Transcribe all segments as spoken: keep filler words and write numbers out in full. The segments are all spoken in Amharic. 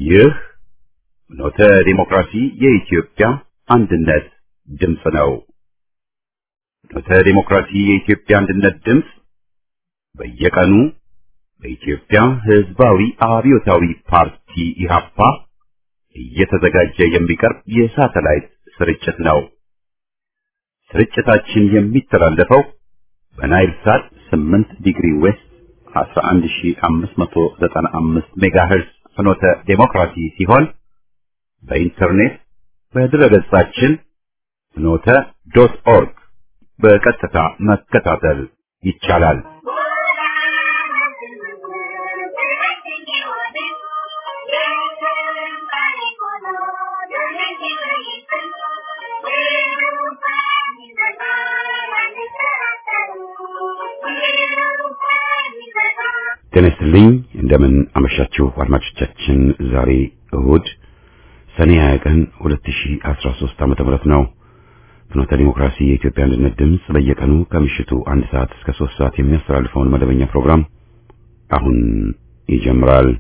ይህ ኖተ ዲሞክራሲ የኢትዮጵያ አንድነት ድምፅ ነው። ኖተ ዲሞክራሲ የኢትዮጵያ አንድነት ድምፅ በየቀኑ በኢትዮጵያ ሕዝባዊ አብዮታዊ ፓርቲ ኢህአፓ እየተዘጋጀ የሚቀርብ የሳተላይት ስርጭት ነው። ስርጭታችን የሚተላለፈው በናይል ሳት ስምንት ዲግሪ ዌስት አስራ አንድ ሺህ አምስት መቶ ዘጠና አምስት ሜጋሄርዝ ፍኖተ ዲሞክራሲ ሲሆን በኢንተርኔት በድረገጻችን ፍኖተ ዶት ኦርግ በቀጥታ መከታተል ይቻላል። ተነስተልኝ እንደምን አመሻችሁ አድማጮቻችን። ዛሬ እሁድ ሰኔ ሃያ ቀን ሁለት ሺህ አስራ ሶስት ዓመተ ምህረት ነው። ፍኖተ ዲሞክራሲ የኢትዮጵያ አንድነት ድምፅ በየቀኑ ከምሽቱ አንድ ሰዓት እስከ ሶስት ሰዓት የሚያስተላልፈውን መደበኛ ፕሮግራም አሁን ይጀምራል።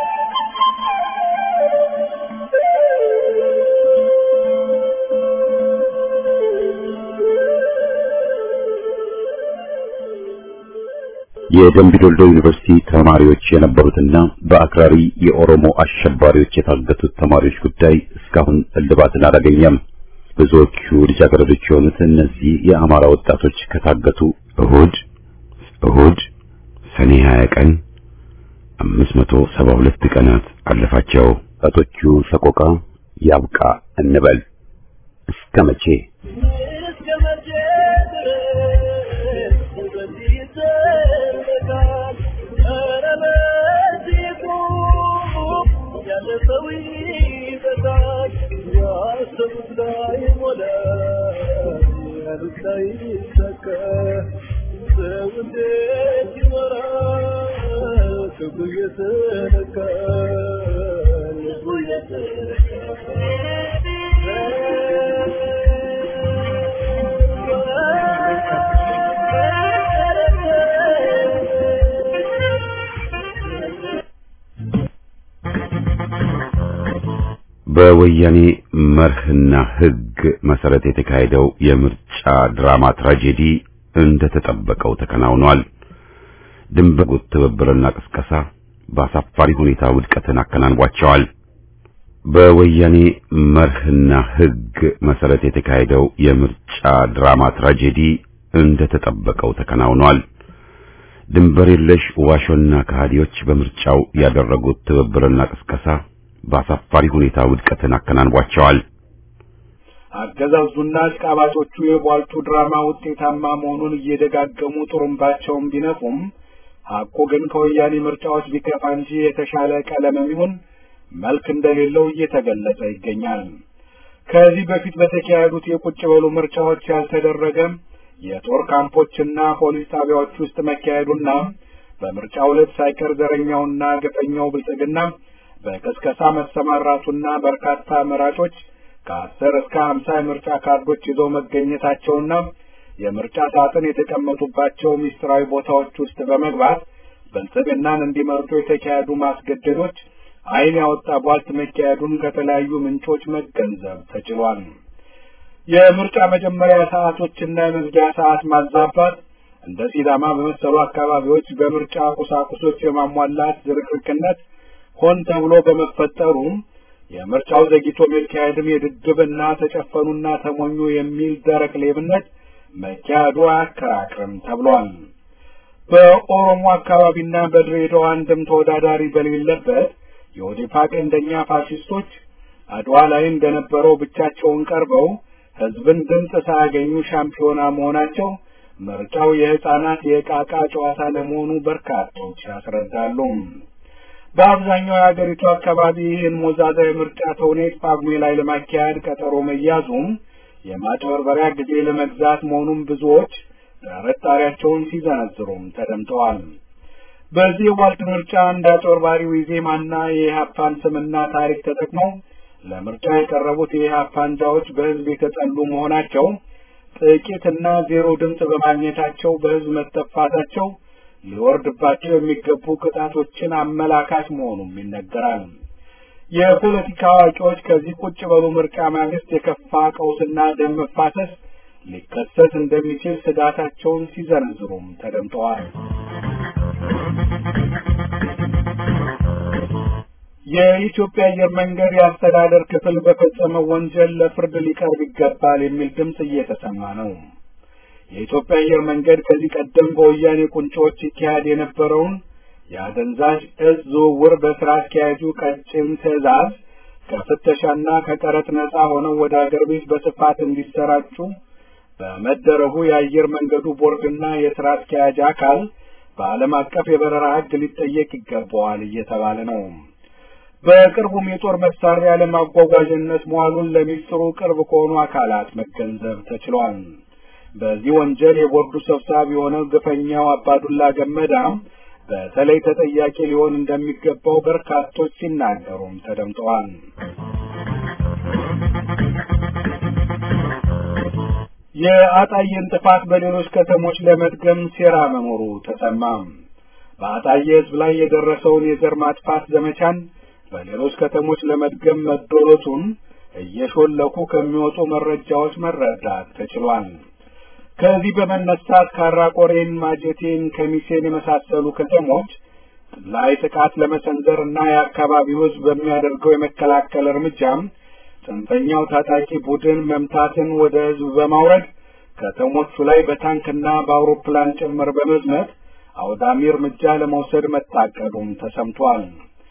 የደምቢዶሎ ዩኒቨርሲቲ ተማሪዎች የነበሩትና በአክራሪ የኦሮሞ አሸባሪዎች የታገቱት ተማሪዎች ጉዳይ እስካሁን እልባትን አላገኘም። ብዙዎቹ ልጃገረዶች የሆኑት እነዚህ የአማራ ወጣቶች ከታገቱ እሁድ እሁድ ሰኔ ሃያ ቀን አምስት መቶ ሰባ ሁለት ቀናት አለፋቸው። ወጣቶቹ ሰቆቃ ያብቃ እንበል። እስከ መቼ? በወያኔ መርህና ሕግ መሰረት የተካሄደው የምርጫ ድራማ ትራጀዲ እንደተጠበቀው ተከናውኗል። ድንበር ትብብርና ቅስቀሳ በአሳፋሪ ሁኔታ ውድቀትን አከናንቧቸዋል። በወያኔ መርህና ሕግ መሰረት የተካሄደው የምርጫ ድራማ ትራጀዲ እንደተጠበቀው ተከናውኗል። ድንበር የለሽ ዋሾና ከሃዲዎች በምርጫው ያደረጉት ትብብርና ቅስቀሳ በአሳፋሪ ሁኔታ ውድቀትን አከናንቧቸዋል። አገዛዙና አሽቃባጮቹ የቧልቱ ድራማ ውጤታማ መሆኑን እየደጋገሙ ጥሩምባቸውን ቢነፉም ሐቁ ግን ከወያኔ ምርጫዎች ቢከፋ እንጂ የተሻለ ቀለምም ይሁን መልክ እንደሌለው እየተገለጸ ይገኛል። ከዚህ በፊት በተካሄዱት የቁጭ በሉ ምርጫዎች ያልተደረገ የጦር ካምፖችና ፖሊስ ጣቢያዎች ውስጥ መካሄዱና በምርጫው ዕለት ሳይቀር ዘረኛውና ግፈኛው ብልጽግና በቅስቀሳ መሰማራቱና በርካታ መራጮች ከአስር እስከ ሀምሳ የምርጫ ካርዶች ይዘው መገኘታቸውና የምርጫ ሳጥን የተቀመጡባቸው ሚስጥራዊ ቦታዎች ውስጥ በመግባት ብልጽግናን እንዲመርጡ የተካሄዱ ማስገደዶች ዓይን ያወጣ ቧልት መካሄዱን ከተለያዩ ምንጮች መገንዘብ ተችሏል። የምርጫ መጀመሪያ ሰዓቶችና የመዝጊያ ሰዓት ማዛባት እንደ ሲዳማ በመሰሉ አካባቢዎች በምርጫ ቁሳቁሶች የማሟላት ዝርክርክነት ሆን ተብሎ በመፈጠሩ የምርጫው ዘግይቶ መካሄድም የድድብና ተጨፈኑና ተሞኙ የሚል ደረቅ ሌብነት መካሄዱ አያከራክርም ተብሏል። በኦሮሞ አካባቢና በድሬዳዋ አንድም ተወዳዳሪ በሌለበት የኦዴፓ ቀንደኛ ፋሽስቶች አድዋ ላይ እንደነበረው ብቻቸውን ቀርበው ሕዝብን ድምፅ ሳያገኙ ሻምፒዮና መሆናቸው ምርጫው የሕፃናት የዕቃቃ ጨዋታ ለመሆኑ በርካቶች ያስረዳሉ። በአብዛኛው የሀገሪቱ አካባቢ ይህን ሞዛዛ የምርጫ ተውኔት ጳጉሜ ላይ ለማካሄድ ቀጠሮ መያዙም የማጭበርበሪያ ጊዜ ለመግዛት መሆኑን ብዙዎች ጥርጣሬያቸውን ሲዘነዝሩም ተደምጠዋል። በዚህ ወቅት ምርጫ እንደ አጭበርባሪው ኢዜማና የኢህአፓን ስምና ታሪክ ተጠቅመው ለምርጫ የቀረቡት የኢህአፓ አንጃዎች በህዝብ የተጠሉ መሆናቸው ጥቂትና ዜሮ ድምጽ በማግኘታቸው በህዝብ መተፋታቸው ሊወርድባቸው የሚገቡ ቅጣቶችን አመላካች መሆኑም ይነገራል። የፖለቲካ አዋቂዎች ከዚህ ቁጭ በሉ ምርጫ ማግስት የከፋ ቀውስና ደም መፋሰስ ሊከሰት እንደሚችል ስጋታቸውን ሲዘረዝሩም ተደምጠዋል። የኢትዮጵያ አየር መንገድ የአስተዳደር ክፍል በፈጸመው ወንጀል ለፍርድ ሊቀርብ ይገባል የሚል ድምጽ እየተሰማ ነው። የኢትዮጵያ አየር መንገድ ከዚህ ቀደም በወያኔ ቁንጮች ይካሄድ የነበረውን የአደንዛዥ እጽ ዝውውር በስራ አስኪያጁ ቀጭን ትዕዛዝ ከፍተሻና ከቀረጥ ነጻ ሆነው ወደ አገር ቤት በስፋት እንዲሰራጩ በመደረጉ የአየር መንገዱ ቦርድና የስራ አስኪያጅ አካል በዓለም አቀፍ የበረራ ሕግ ሊጠየቅ ይገባዋል እየተባለ ነው። በቅርቡም የጦር መሳሪያ ለማጓጓዣነት መዋሉን ለሚኒስትሩ ቅርብ ከሆኑ አካላት መገንዘብ ተችሏል። በዚህ ወንጀል የቦርዱ ሰብሳቢ የሆነው ግፈኛው አባዱላ ገመዳ በተለይ ተጠያቂ ሊሆን እንደሚገባው በርካቶች ሲናገሩም ተደምጠዋል። የአጣዬን ጥፋት በሌሎች ከተሞች ለመድገም ሴራ መኖሩ ተሰማ። በአጣዬ ሕዝብ ላይ የደረሰውን የዘር ማጥፋት ዘመቻን በሌሎች ከተሞች ለመድገም መዶሎቱን እየሾለኩ ከሚወጡ መረጃዎች መረዳት ተችሏል። ከዚህ በመነሳት ካራቆሬን፣ ማጀቴን፣ ከሚሴን የመሳሰሉ ከተሞች ላይ ጥቃት ለመሰንዘር እና የአካባቢው ሕዝብ በሚያደርገው የመከላከል እርምጃም ጽንፈኛው ታጣቂ ቡድን መምታትን ወደ ሕዝብ በማውረድ ከተሞቹ ላይ በታንክና በአውሮፕላን ጭምር በመዝመት አውዳሚ እርምጃ ለመውሰድ መታቀዱም ተሰምቷል።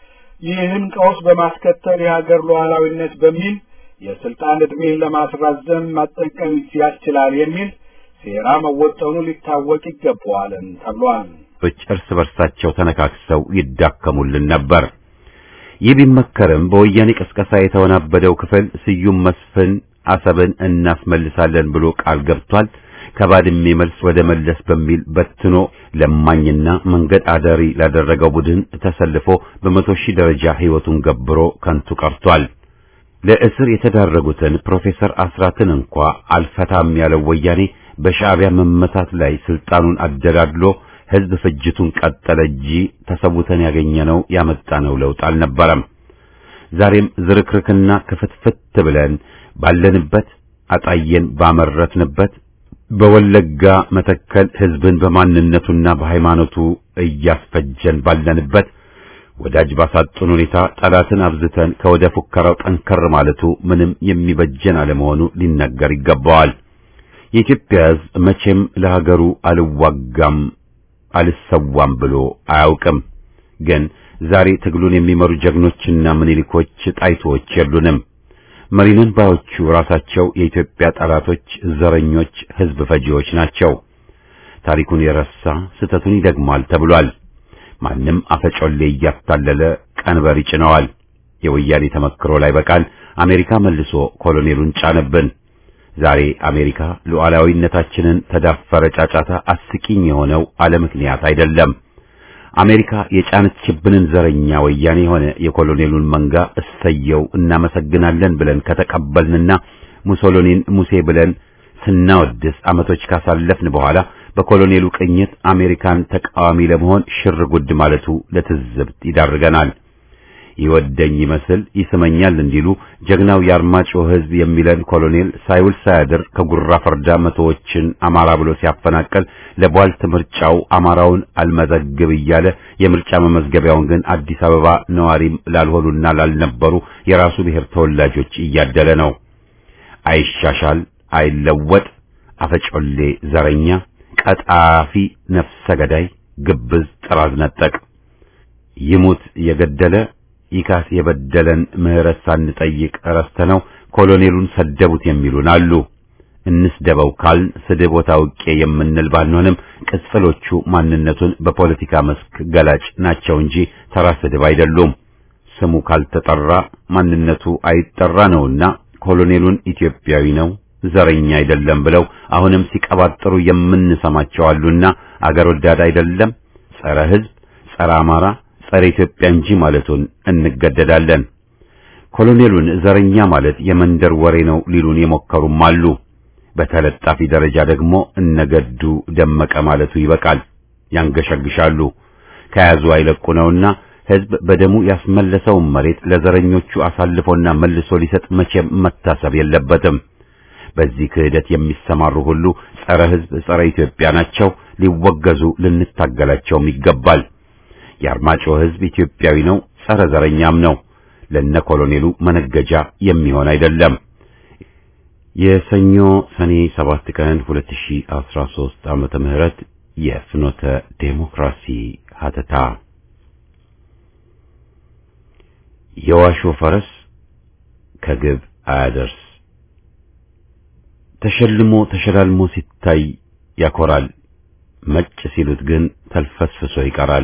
ይህን ቀውስ በማስከተል የሀገር ሉዓላዊነት በሚል የስልጣን ዕድሜን ለማስራዘም ማጠቀም ያስችላል የሚል ሴራ መወጠኑ ሊታወቅ ይገባዋል ተብሏል። እርስ በርሳቸው ተነካክሰው ይዳከሙልን ነበር። ይህ ቢመከርም በወያኔ ቅስቀሳ የተወናበደው ክፍል ስዩም መስፍን አሰብን እናስመልሳለን ብሎ ቃል ገብቷል። ከባድሜ መልስ ወደ መለስ በሚል በትኖ ለማኝና መንገድ አዳሪ ላደረገው ቡድን ተሰልፎ በመቶ ሺህ ደረጃ ሕይወቱን ገብሮ ከንቱ ቀርቷል። ለእስር የተዳረጉትን ፕሮፌሰር አስራትን እንኳ አልፈታም ያለው ወያኔ በሻዕቢያ መመታት ላይ ስልጣኑን አደላድሎ ሕዝብ ፍጅቱን ቀጠለ እንጂ ተሰውተን ያገኘነው ያመጣነው ለውጥ አልነበረም። ዛሬም ዝርክርክና ክፍትፍት ብለን ባለንበት አጣየን ባመረትንበት በወለጋ መተከል ሕዝብን በማንነቱና በሃይማኖቱ እያስፈጀን ባለንበት ወዳጅ ባሳጡን ሁኔታ ጠላትን አብዝተን ከወደ ፉከራው ጠንከር ማለቱ ምንም የሚበጀን አለመሆኑ ሊነገር ይገባዋል። የኢትዮጵያ ሕዝብ መቼም ለሀገሩ አልዋጋም አልሰዋም ብሎ አያውቅም። ግን ዛሬ ትግሉን የሚመሩ ጀግኖችና ምኒልኮች ጣይቶች የሉንም። መሪነን ባዮቹ ራሳቸው የኢትዮጵያ ጠላቶች፣ ዘረኞች፣ ሕዝብ ፈጂዎች ናቸው። ታሪኩን የረሳ ስህተቱን ይደግማል ተብሏል። ማንም አፈጮሌ እያታለለ ቀንበር ይጭነዋል። የወያኔ ተመክሮ ላይ በቃል አሜሪካ መልሶ ኮሎኔሉን ጫነብን። ዛሬ አሜሪካ ሉዓላዊነታችንን ተዳፈረ ጫጫታ አስቂኝ የሆነው አለ ምክንያት አይደለም። አሜሪካ የጫነችብንን ዘረኛ ወያኔ ሆነ የኮሎኔሉን መንጋ እሰየው እናመሰግናለን ብለን ከተቀበልንና ሙሶሎኒን ሙሴ ብለን ስናወድስ ዓመቶች ካሳለፍን በኋላ በኮሎኔሉ ቅኝት አሜሪካን ተቃዋሚ ለመሆን ሽር ጉድ ማለቱ ለትዝብት ይዳርገናል። ይወደኝ ይመስል ይስመኛል እንዲሉ ጀግናው የአርማጭሆ ሕዝብ የሚለን ኮሎኔል ሳይውል ሳያድር ከጉራ ፈርዳ መቶዎችን አማራ ብሎ ሲያፈናቀል ለቧልት ምርጫው አማራውን አልመዘግብ እያለ የምርጫ መመዝገቢያውን ግን አዲስ አበባ ነዋሪም ላልሆኑና ላልነበሩ የራሱ ብሔር ተወላጆች እያደለ ነው። አይሻሻል፣ አይለወጥ፣ አፈጮሌ፣ ዘረኛ፣ ቀጣፊ፣ ነፍሰ ገዳይ፣ ግብዝ፣ ጥራዝ ነጠቅ፣ ይሙት የገደለ ይካስ የበደለን ምህረት ሳንጠይቅ ረስተነው ኮሎኔሉን ሰደቡት የሚሉን አሉ። እንስደበው ካል ስድብ ወታውቄ የምንል ባንሆንም ቅጽፈሎቹ ማንነቱን በፖለቲካ መስክ ገላጭ ናቸው እንጂ ተራ ስድብ አይደሉም። ስሙ ካልተጠራ ማንነቱ አይጠራ ነውና ኮሎኔሉን ኢትዮጵያዊ ነው ዘረኛ አይደለም ብለው አሁንም ሲቀባጥሩ የምንሰማቸው አሉና አገር ወዳድ አይደለም፣ ጸረ ሕዝብ፣ ጸረ አማራ፣ ጸረ ኢትዮጵያ እንጂ ማለቱን እንገደዳለን። ኮሎኔሉን ዘረኛ ማለት የመንደር ወሬ ነው ሊሉን የሞከሩም አሉ። በተለጣፊ ደረጃ ደግሞ እነገዱ ደመቀ ማለቱ ይበቃል። ያንገሸግሻሉ። ከያዙ አይለቁ ነውና ህዝብ በደሙ ያስመለሰውን መሬት ለዘረኞቹ አሳልፎና መልሶ ሊሰጥ መቼም መታሰብ የለበትም። በዚህ ክህደት የሚሰማሩ ሁሉ ጸረ ህዝብ፣ ጸረ ኢትዮጵያ ናቸው። ሊወገዙ ልንታገላቸውም ይገባል። የአርማጭሆ ህዝብ ኢትዮጵያዊ ነው፣ ጸረ ዘረኛም ነው። ለነ ኮሎኔሉ መነገጃ የሚሆን አይደለም። የሰኞ ሰኔ ሰባት ቀን ሁለት ሺህ አስራ ሦስት ዓመተ ምህረት የፍኖተ ዴሞክራሲ ሀተታ። የዋሾ ፈረስ ከግብ አያደርስ። ተሸልሞ ተሸላልሞ ሲታይ ያኮራል፣ መጭ ሲሉት ግን ተልፈስፍሶ ይቀራል።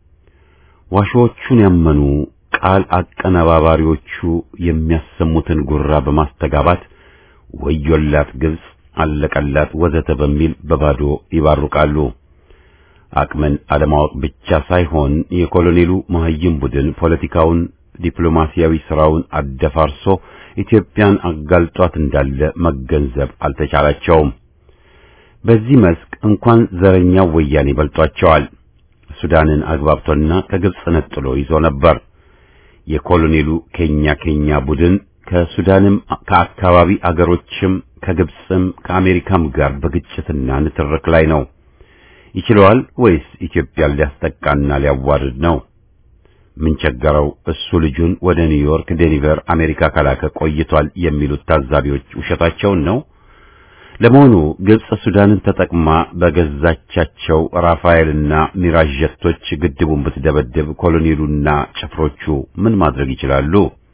ዋሾቹን ያመኑ ቃል አቀነባባሪዎቹ የሚያሰሙትን ጉራ በማስተጋባት ወዮላት ግብጽ፣ አለቀላት ወዘተ በሚል በባዶ ይባርቃሉ። አቅምን አለማወቅ ብቻ ሳይሆን የኮሎኔሉ መሀይም ቡድን ፖለቲካውን፣ ዲፕሎማሲያዊ ስራውን አደፋርሶ ኢትዮጵያን አጋልጧት እንዳለ መገንዘብ አልተቻላቸውም። በዚህ መስክ እንኳን ዘረኛው ወያኔ በልጧቸዋል። ሱዳንን አግባብቶና ከግብጽ ነጥሎ ይዞ ነበር። የኮሎኔሉ ኬኛ ኬኛ ቡድን ከሱዳንም ከአካባቢ አገሮችም ከግብጽም ከአሜሪካም ጋር በግጭትና ንትርክ ላይ ነው። ይችላል ወይስ ኢትዮጵያን ሊያስጠቃና ሊያዋርድ ነው? ምን ቸገረው? እሱ ልጁን ወደ ኒውዮርክ፣ ዴኒቨር፣ አሜሪካ ከላከ ቆይቷል የሚሉት ታዛቢዎች ውሸታቸውን ነው? ለመሆኑ ግብጽ ሱዳንን ተጠቅማ በገዛቻቸው ራፋኤልና ሚራዥ ጀቶች ግድቡን ብትደበድብ ኮሎኔሉና ጭፍሮቹ ምን ማድረግ ይችላሉ?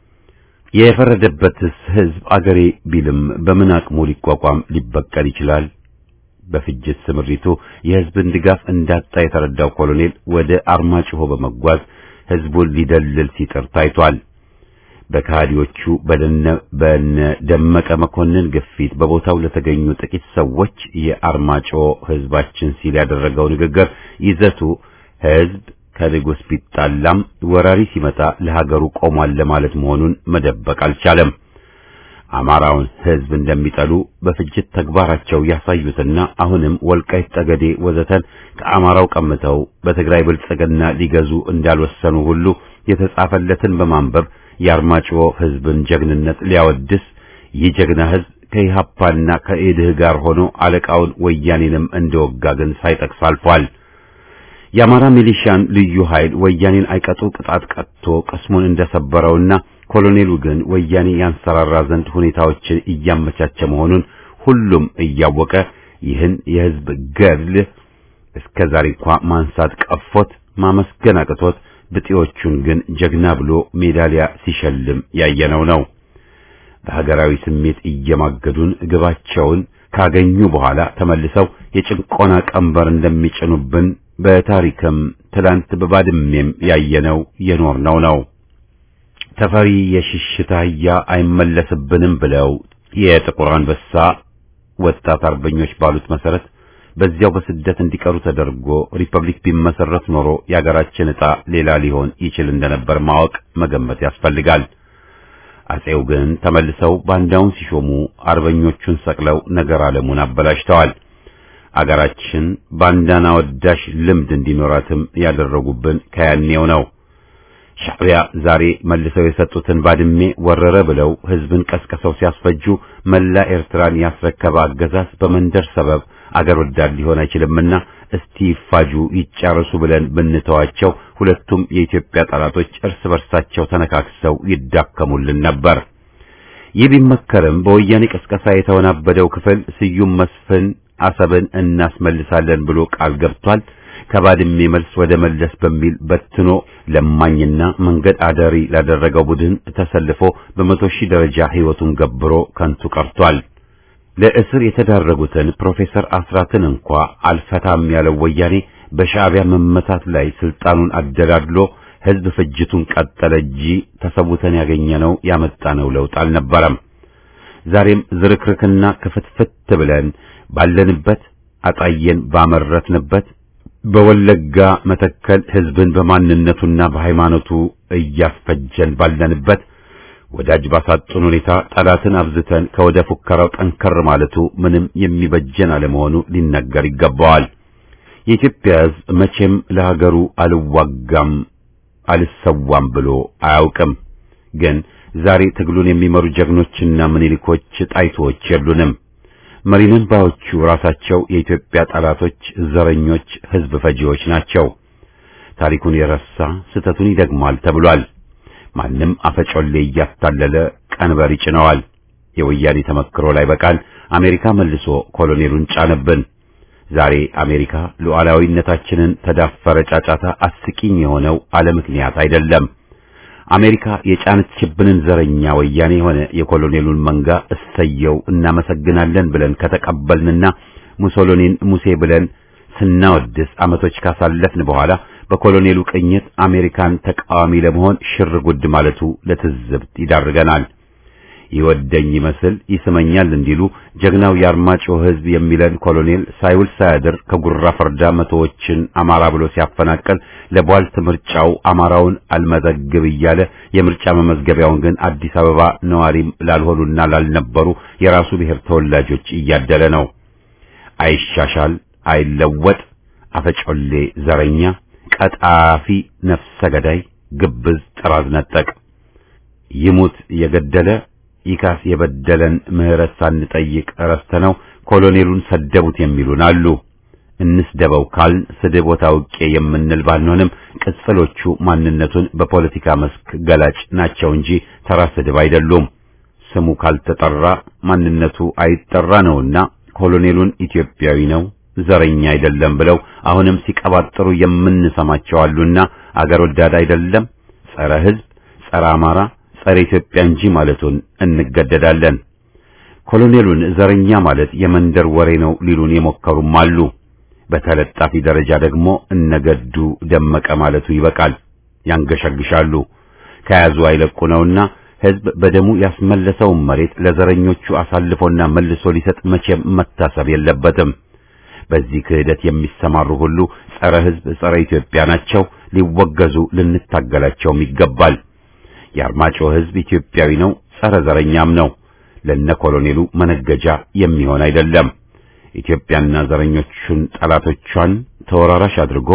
የፈረደበትስ ህዝብ አገሬ ቢልም በምን አቅሙ ሊቋቋም ሊበቀል ይችላል? በፍጅት ስምሪቱ የህዝብን ድጋፍ እንዳጣ የተረዳው ኮሎኔል ወደ አርማጭሆ በመጓዝ ህዝቡን ሊደልል ሲጥር ታይቷል። በካዲዎቹ በደነ በነ ደመቀ መኮንን ግፊት በቦታው ለተገኙ ጥቂት ሰዎች የአርማጭሆ ህዝባችን ሲል ያደረገው ንግግር ይዘቱ ህዝብ ከንጉስ ቢጣላም ወራሪ ሲመጣ ለሀገሩ ቆሟል ለማለት መሆኑን መደበቅ አልቻለም። አማራውን ህዝብ እንደሚጠሉ በፍጅት ተግባራቸው ያሳዩትና አሁንም ወልቃይት ጠገዴ ወዘተን ከአማራው ቀምተው በትግራይ ብልጽግና ሊገዙ እንዳልወሰኑ ሁሉ የተጻፈለትን በማንበብ የአርማጭሆ ህዝብን ጀግንነት ሊያወድስ ይህ ጀግና ህዝብ ከኢሃፓና ከኢድህ ጋር ሆኖ አለቃውን ወያኔንም እንደወጋ ግን ሳይጠቅስ አልፏል። የአማራ ሚሊሻን ልዩ ኃይል ወያኔን አይቀጡ ቅጣት ቀጥቶ ቅስሙን እንደሰበረውና ኮሎኔሉ ግን ወያኔ ያንሰራራ ዘንድ ሁኔታዎችን እያመቻቸ መሆኑን ሁሉም እያወቀ ይህን የህዝብ ገድል እስከዛሬ እንኳን ማንሳት ቀፎት ማመስገን አቅቶት ብጤዎቹን ግን ጀግና ብሎ ሜዳሊያ ሲሸልም ያየነው ነው። በሀገራዊ ስሜት እየማገዱን ግባቸውን ካገኙ በኋላ ተመልሰው የጭንቆና ቀንበር እንደሚጭኑብን በታሪክም ትላንት በባድሜም ያየነው የኖርነው ነው። ተፈሪ የሽሽታያ አይመለስብንም ብለው የጥቁር አንበሳ ወጣት አርበኞች ባሉት መሰረት በዚያው በስደት እንዲቀሩ ተደርጎ ሪፐብሊክ ቢመሰረት ኖሮ የሀገራችን ዕጣ ሌላ ሊሆን ይችል እንደነበር ማወቅ መገመት ያስፈልጋል። አጼው ግን ተመልሰው ባንዳውን ሲሾሙ አርበኞቹን ሰቅለው ነገር ዓለሙን አበላሽተዋል። አገራችን ባንዳና ወዳሽ ልምድ እንዲኖራትም ያደረጉብን ከያኔው ነው። ሻዕቢያ ዛሬ መልሰው የሰጡትን ባድሜ ወረረ ብለው ህዝብን ቀስቀሰው ሲያስፈጁ መላ ኤርትራን ያስረከበ አገዛዝ በመንደር ሰበብ አገር ወዳድ ሊሆን አይችልምና እስቲ ይፋጁ ይጫረሱ ብለን ብንተዋቸው ሁለቱም የኢትዮጵያ ጠላቶች እርስ በርሳቸው ተነካክሰው ይዳከሙልን ነበር። ይህ ቢመከርም በወያኔ ቀስቀሳ የተወናበደው ክፍል ስዩም መስፍን አሰብን እናስመልሳለን ብሎ ቃል ገብቷል። ከባድሜ መልስ ወደ መለስ በሚል በትኖ ለማኝና መንገድ አዳሪ ላደረገው ቡድን ተሰልፎ በመቶ ሺህ ደረጃ ህይወቱን ገብሮ ከንቱ ቀርቷል። ለእስር የተዳረጉትን ፕሮፌሰር አስራትን እንኳ አልፈታም ያለው ወያኔ በሻዕቢያ መመታት ላይ ስልጣኑን አደላድሎ ህዝብ ፍጅቱን ቀጠለ እንጂ ተሰውተን ያገኘነው ያመጣነው ለውጥ አልነበረም። ዛሬም ዝርክርክና ክፍትፍት ብለን ባለንበት አጣየን ባመረትንበት በወለጋ መተከል ህዝብን በማንነቱና በሃይማኖቱ እያስፈጀን ባለንበት ወዳጅ ባሳጡን ሁኔታ ጠላትን አብዝተን ከወደ ፉከራው ጠንከር ማለቱ ምንም የሚበጀን አለመሆኑ ሊነገር ይገባዋል። የኢትዮጵያ ህዝብ መቼም ለሀገሩ አልዋጋም አልሰዋም ብሎ አያውቅም። ግን ዛሬ ትግሉን የሚመሩ ጀግኖችና ምኒልኮች ጣይቶች የሉንም። መሪነን ባዮቹ ራሳቸው የኢትዮጵያ ጠላቶች፣ ዘረኞች፣ ህዝብ ፈጂዎች ናቸው። ታሪኩን የረሳ ስተቱን ይደግማል ተብሏል። ማንም አፈጮሌ እያታለለ ቀንበር ይጭነዋል። የወያኔ ተመክሮ ላይ በቃል አሜሪካ መልሶ ኮሎኔሉን ጫነብን። ዛሬ አሜሪካ ሉዓላዊነታችንን ተዳፈረ ጫጫታ አስቂኝ የሆነው አለ ምክንያት አይደለም። አሜሪካ የጫነችብንን ዘረኛ ወያኔ የሆነ የኮሎኔሉን መንጋ እሰየው እናመሰግናለን ብለን ከተቀበልንና ሙሶሎኒን ሙሴ ብለን ስናወድስ ዓመቶች ካሳለፍን በኋላ በኮሎኔሉ ቅኝት አሜሪካን ተቃዋሚ ለመሆን ሽር ጉድ ማለቱ ለትዝብት ይዳርገናል። ይወደኝ ይመስል ይስመኛል እንዲሉ ጀግናው የአርማጭሆ ህዝብ የሚለን ኮሎኔል ሳይውል ሳያድር ከጉራ ፈርዳ መቶዎችን አማራ ብሎ ሲያፈናቀል ለቧልት ምርጫው አማራውን አልመዘግብ እያለ የምርጫ መመዝገቢያውን ግን አዲስ አበባ ነዋሪም ላልሆኑና ላልነበሩ የራሱ ብሔር ተወላጆች እያደለ ነው። አይሻሻል፣ አይለወጥ፣ አፈጮሌ፣ ዘረኛ፣ ቀጣፊ፣ ነፍሰ ገዳይ፣ ግብዝ፣ ጥራዝ ነጠቅ፣ ይሙት የገደለ ይካስ የበደለን ምህረት ሳንጠይቅ ረስተነው ኮሎኔሉን ሰደቡት የሚሉን አሉ። እንስደበው ካልን ስድብ ወታውቄ የምንል ባንሆንም ቅጽሎቹ ማንነቱን በፖለቲካ መስክ ገላጭ ናቸው እንጂ ተራ ስድብ አይደሉም። ስሙ ካልተጠራ ማንነቱ አይጠራ ነውና ኮሎኔሉን ኢትዮጵያዊ ነው፣ ዘረኛ አይደለም ብለው አሁንም ሲቀባጥሩ የምንሰማቸው አሉና አገር ወዳድ አይደለም፣ ጸረ ህዝብ፣ ጸረ አማራ፣ ጸረ ኢትዮጵያ እንጂ ማለቱን እንገደዳለን። ኮሎኔሉን ዘረኛ ማለት የመንደር ወሬ ነው ሊሉን የሞከሩም አሉ። በተለጣፊ ደረጃ ደግሞ እነገዱ ደመቀ ማለቱ ይበቃል። ያንገሸግሻሉ። ከያዙ አይለቁ ነውና ህዝብ በደሙ ያስመለሰውን መሬት ለዘረኞቹ አሳልፎና መልሶ ሊሰጥ መቼም መታሰብ የለበትም። በዚህ ክህደት የሚሰማሩ ሁሉ ጸረ ህዝብ፣ ጸረ ኢትዮጵያ ናቸው። ሊወገዙ ልንታገላቸውም ይገባል። የአርማጭሆ ህዝብ ኢትዮጵያዊ ነው፣ ጸረ ዘረኛም ነው። ለነ ኮሎኔሉ መነገጃ የሚሆን አይደለም። ኢትዮጵያና ዘረኞቹን ጠላቶቿን ተወራራሽ አድርጎ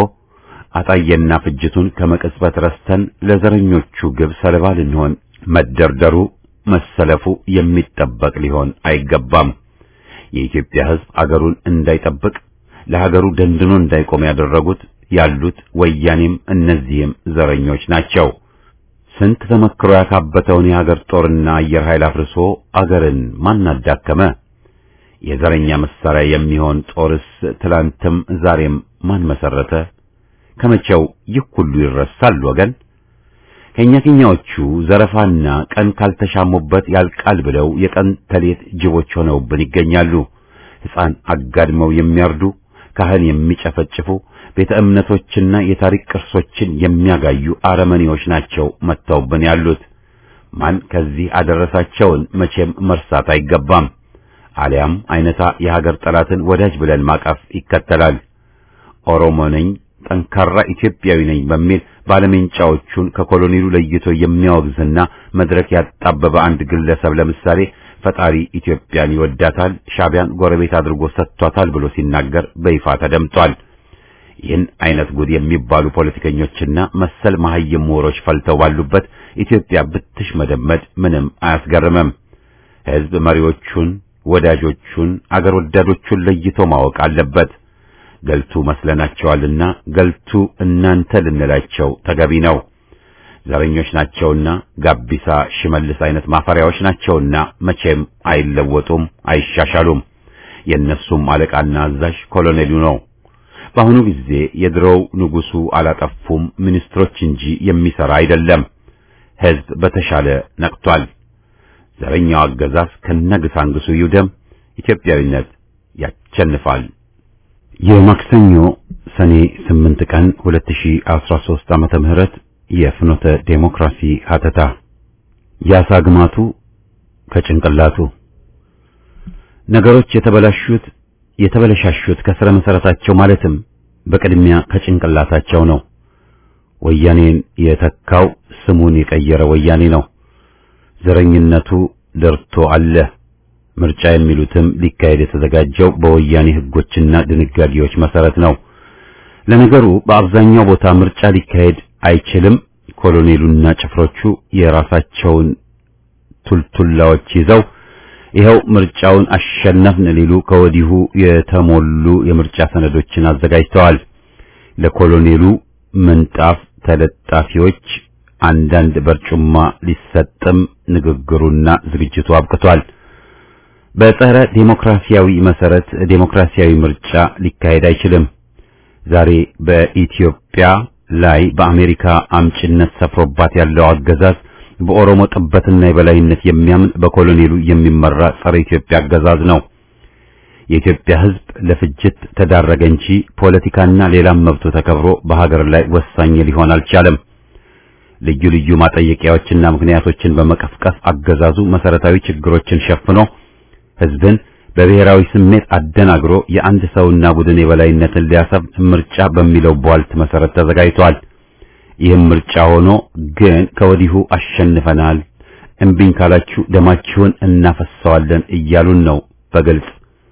አጣየና ፍጅቱን ከመቅጽበት ረስተን ለዘረኞቹ ግብ ሰለባ ልንሆን መደርደሩ መሰለፉ የሚጠበቅ ሊሆን አይገባም። የኢትዮጵያ ህዝብ አገሩን እንዳይጠብቅ ለሀገሩ ደንድኖ እንዳይቆም ያደረጉት ያሉት ወያኔም እነዚህም ዘረኞች ናቸው። ስንት ተመክሮ ያካበተውን የሀገር ጦርና አየር ኃይል አፍርሶ አገርን ማን አዳከመ? የዘረኛ መሳሪያ የሚሆን ጦርስ ትላንትም ዛሬም ማን መሰረተ? ከመቼው ይህ ሁሉ ይረሳል ወገን? ከኛኛዎቹ ዘረፋና ቀን ካልተሻሙበት ያልቃል ብለው የቀን ተሌት ጅቦች ሆነውብን ይገኛሉ። ሕፃን አጋድመው የሚያርዱ፣ ካህን የሚጨፈጭፉ፣ ቤተ እምነቶችና የታሪክ ቅርሶችን የሚያጋዩ አረመኔዎች ናቸው መተውብን ያሉት። ማን ከዚህ አደረሳቸውን መቼም መርሳት አይገባም። አሊያም አይነታ የሀገር ጠላትን ወዳጅ ብለን ማቀፍ ይከተላል። ኦሮሞ ነኝ፣ ጠንካራ ኢትዮጵያዊ ነኝ በሚል ባለሜንጫዎቹን ከኮሎኔሉ ለይቶ የሚያወግዝና መድረክ ያጣበበ አንድ ግለሰብ ለምሳሌ ፈጣሪ ኢትዮጵያን ይወዳታል፣ ሻቢያን ጎረቤት አድርጎ ሰጥቷታል ብሎ ሲናገር በይፋ ተደምጧል። ይህን አይነት ጉድ የሚባሉ ፖለቲከኞችና መሰል መሐይም ምሁሮች ፈልተው ባሉበት ኢትዮጵያ ብትሽ መደመድ ምንም አያስገርምም። ህዝብ መሪዎቹን፣ ወዳጆቹን፣ አገር ወዳዶቹን ለይቶ ማወቅ አለበት። ገልቱ መስለናቸዋልና ገልቱ እናንተ ልንላቸው ተገቢ ነው። ዘረኞች ናቸውና ጋቢሳ፣ ሽመልስ አይነት ማፈሪያዎች ናቸውና መቼም አይለወጡም፣ አይሻሻሉም። የነሱም አለቃና አዛዥ ኮሎኔሉ ነው። በአሁኑ ጊዜ የድሮው ንጉሱ አላጠፉም ሚኒስትሮች እንጂ የሚሰራ አይደለም። ህዝብ በተሻለ ነቅቷል። ዘረኛው አገዛዝ ከነግሳንግሱ ይውደም። ኢትዮጵያዊነት ያቸንፋል። የማክሰኞ ሰኔ ስምንት ቀን ሁለት ሺህ አስራ ሦስት ዓመተ ምህረት የፍኖተ ዴሞክራሲ ሀተታ ያሳግማቱ ከጭንቅላቱ ነገሮች የተበላሹት የተበለሻሹት ከስረ መሰረታቸው ማለትም በቅድሚያ ከጭንቅላታቸው ነው። ወያኔን የተካው ስሙን የቀየረ ወያኔ ነው። ዘረኝነቱ ደርቶ አለ። ምርጫ የሚሉትም ሊካሄድ የተዘጋጀው በወያኔ ህጎችና ድንጋጌዎች መሰረት ነው። ለነገሩ በአብዛኛው ቦታ ምርጫ ሊካሄድ አይችልም። ኮሎኔሉና ጭፍሮቹ የራሳቸውን ቱልቱላዎች ይዘው ይኸው ምርጫውን አሸነፍን ሊሉ ከወዲሁ የተሞሉ የምርጫ ሰነዶችን አዘጋጅተዋል። ለኮሎኔሉ ምንጣፍ ተለጣፊዎች አንዳንድ በርጩማ ሊሰጥም ንግግሩና ዝግጅቱ አብቅቷል። በጸረ ዴሞክራሲያዊ መሰረት ዴሞክራሲያዊ ምርጫ ሊካሄድ አይችልም። ዛሬ በኢትዮጵያ ላይ በአሜሪካ አምጭነት ሰፍሮባት ያለው አገዛዝ በኦሮሞ ጥበትና የበላይነት የሚያምን በኮሎኔሉ የሚመራ ጸረ ኢትዮጵያ አገዛዝ ነው። የኢትዮጵያ ሕዝብ ለፍጅት ተዳረገ እንጂ ፖለቲካና ሌላም መብቱ ተከብሮ በሀገር ላይ ወሳኝ ሊሆን አልቻለም። ልዩ ልዩ ማጠየቂያዎችና ምክንያቶችን በመቀፍቀፍ አገዛዙ መሰረታዊ ችግሮችን ሸፍኖ ሕዝብን በብሔራዊ ስሜት አደናግሮ የአንድ ሰውና ቡድን የበላይነትን ሊያሰብ ምርጫ በሚለው ቧልት መሰረት ተዘጋጅቷል። ይህም ምርጫ ሆኖ ግን ከወዲሁ አሸንፈናል፣ እምቢኝ ካላችሁ ደማችሁን እናፈሰዋለን እያሉን ነው። በግልጽ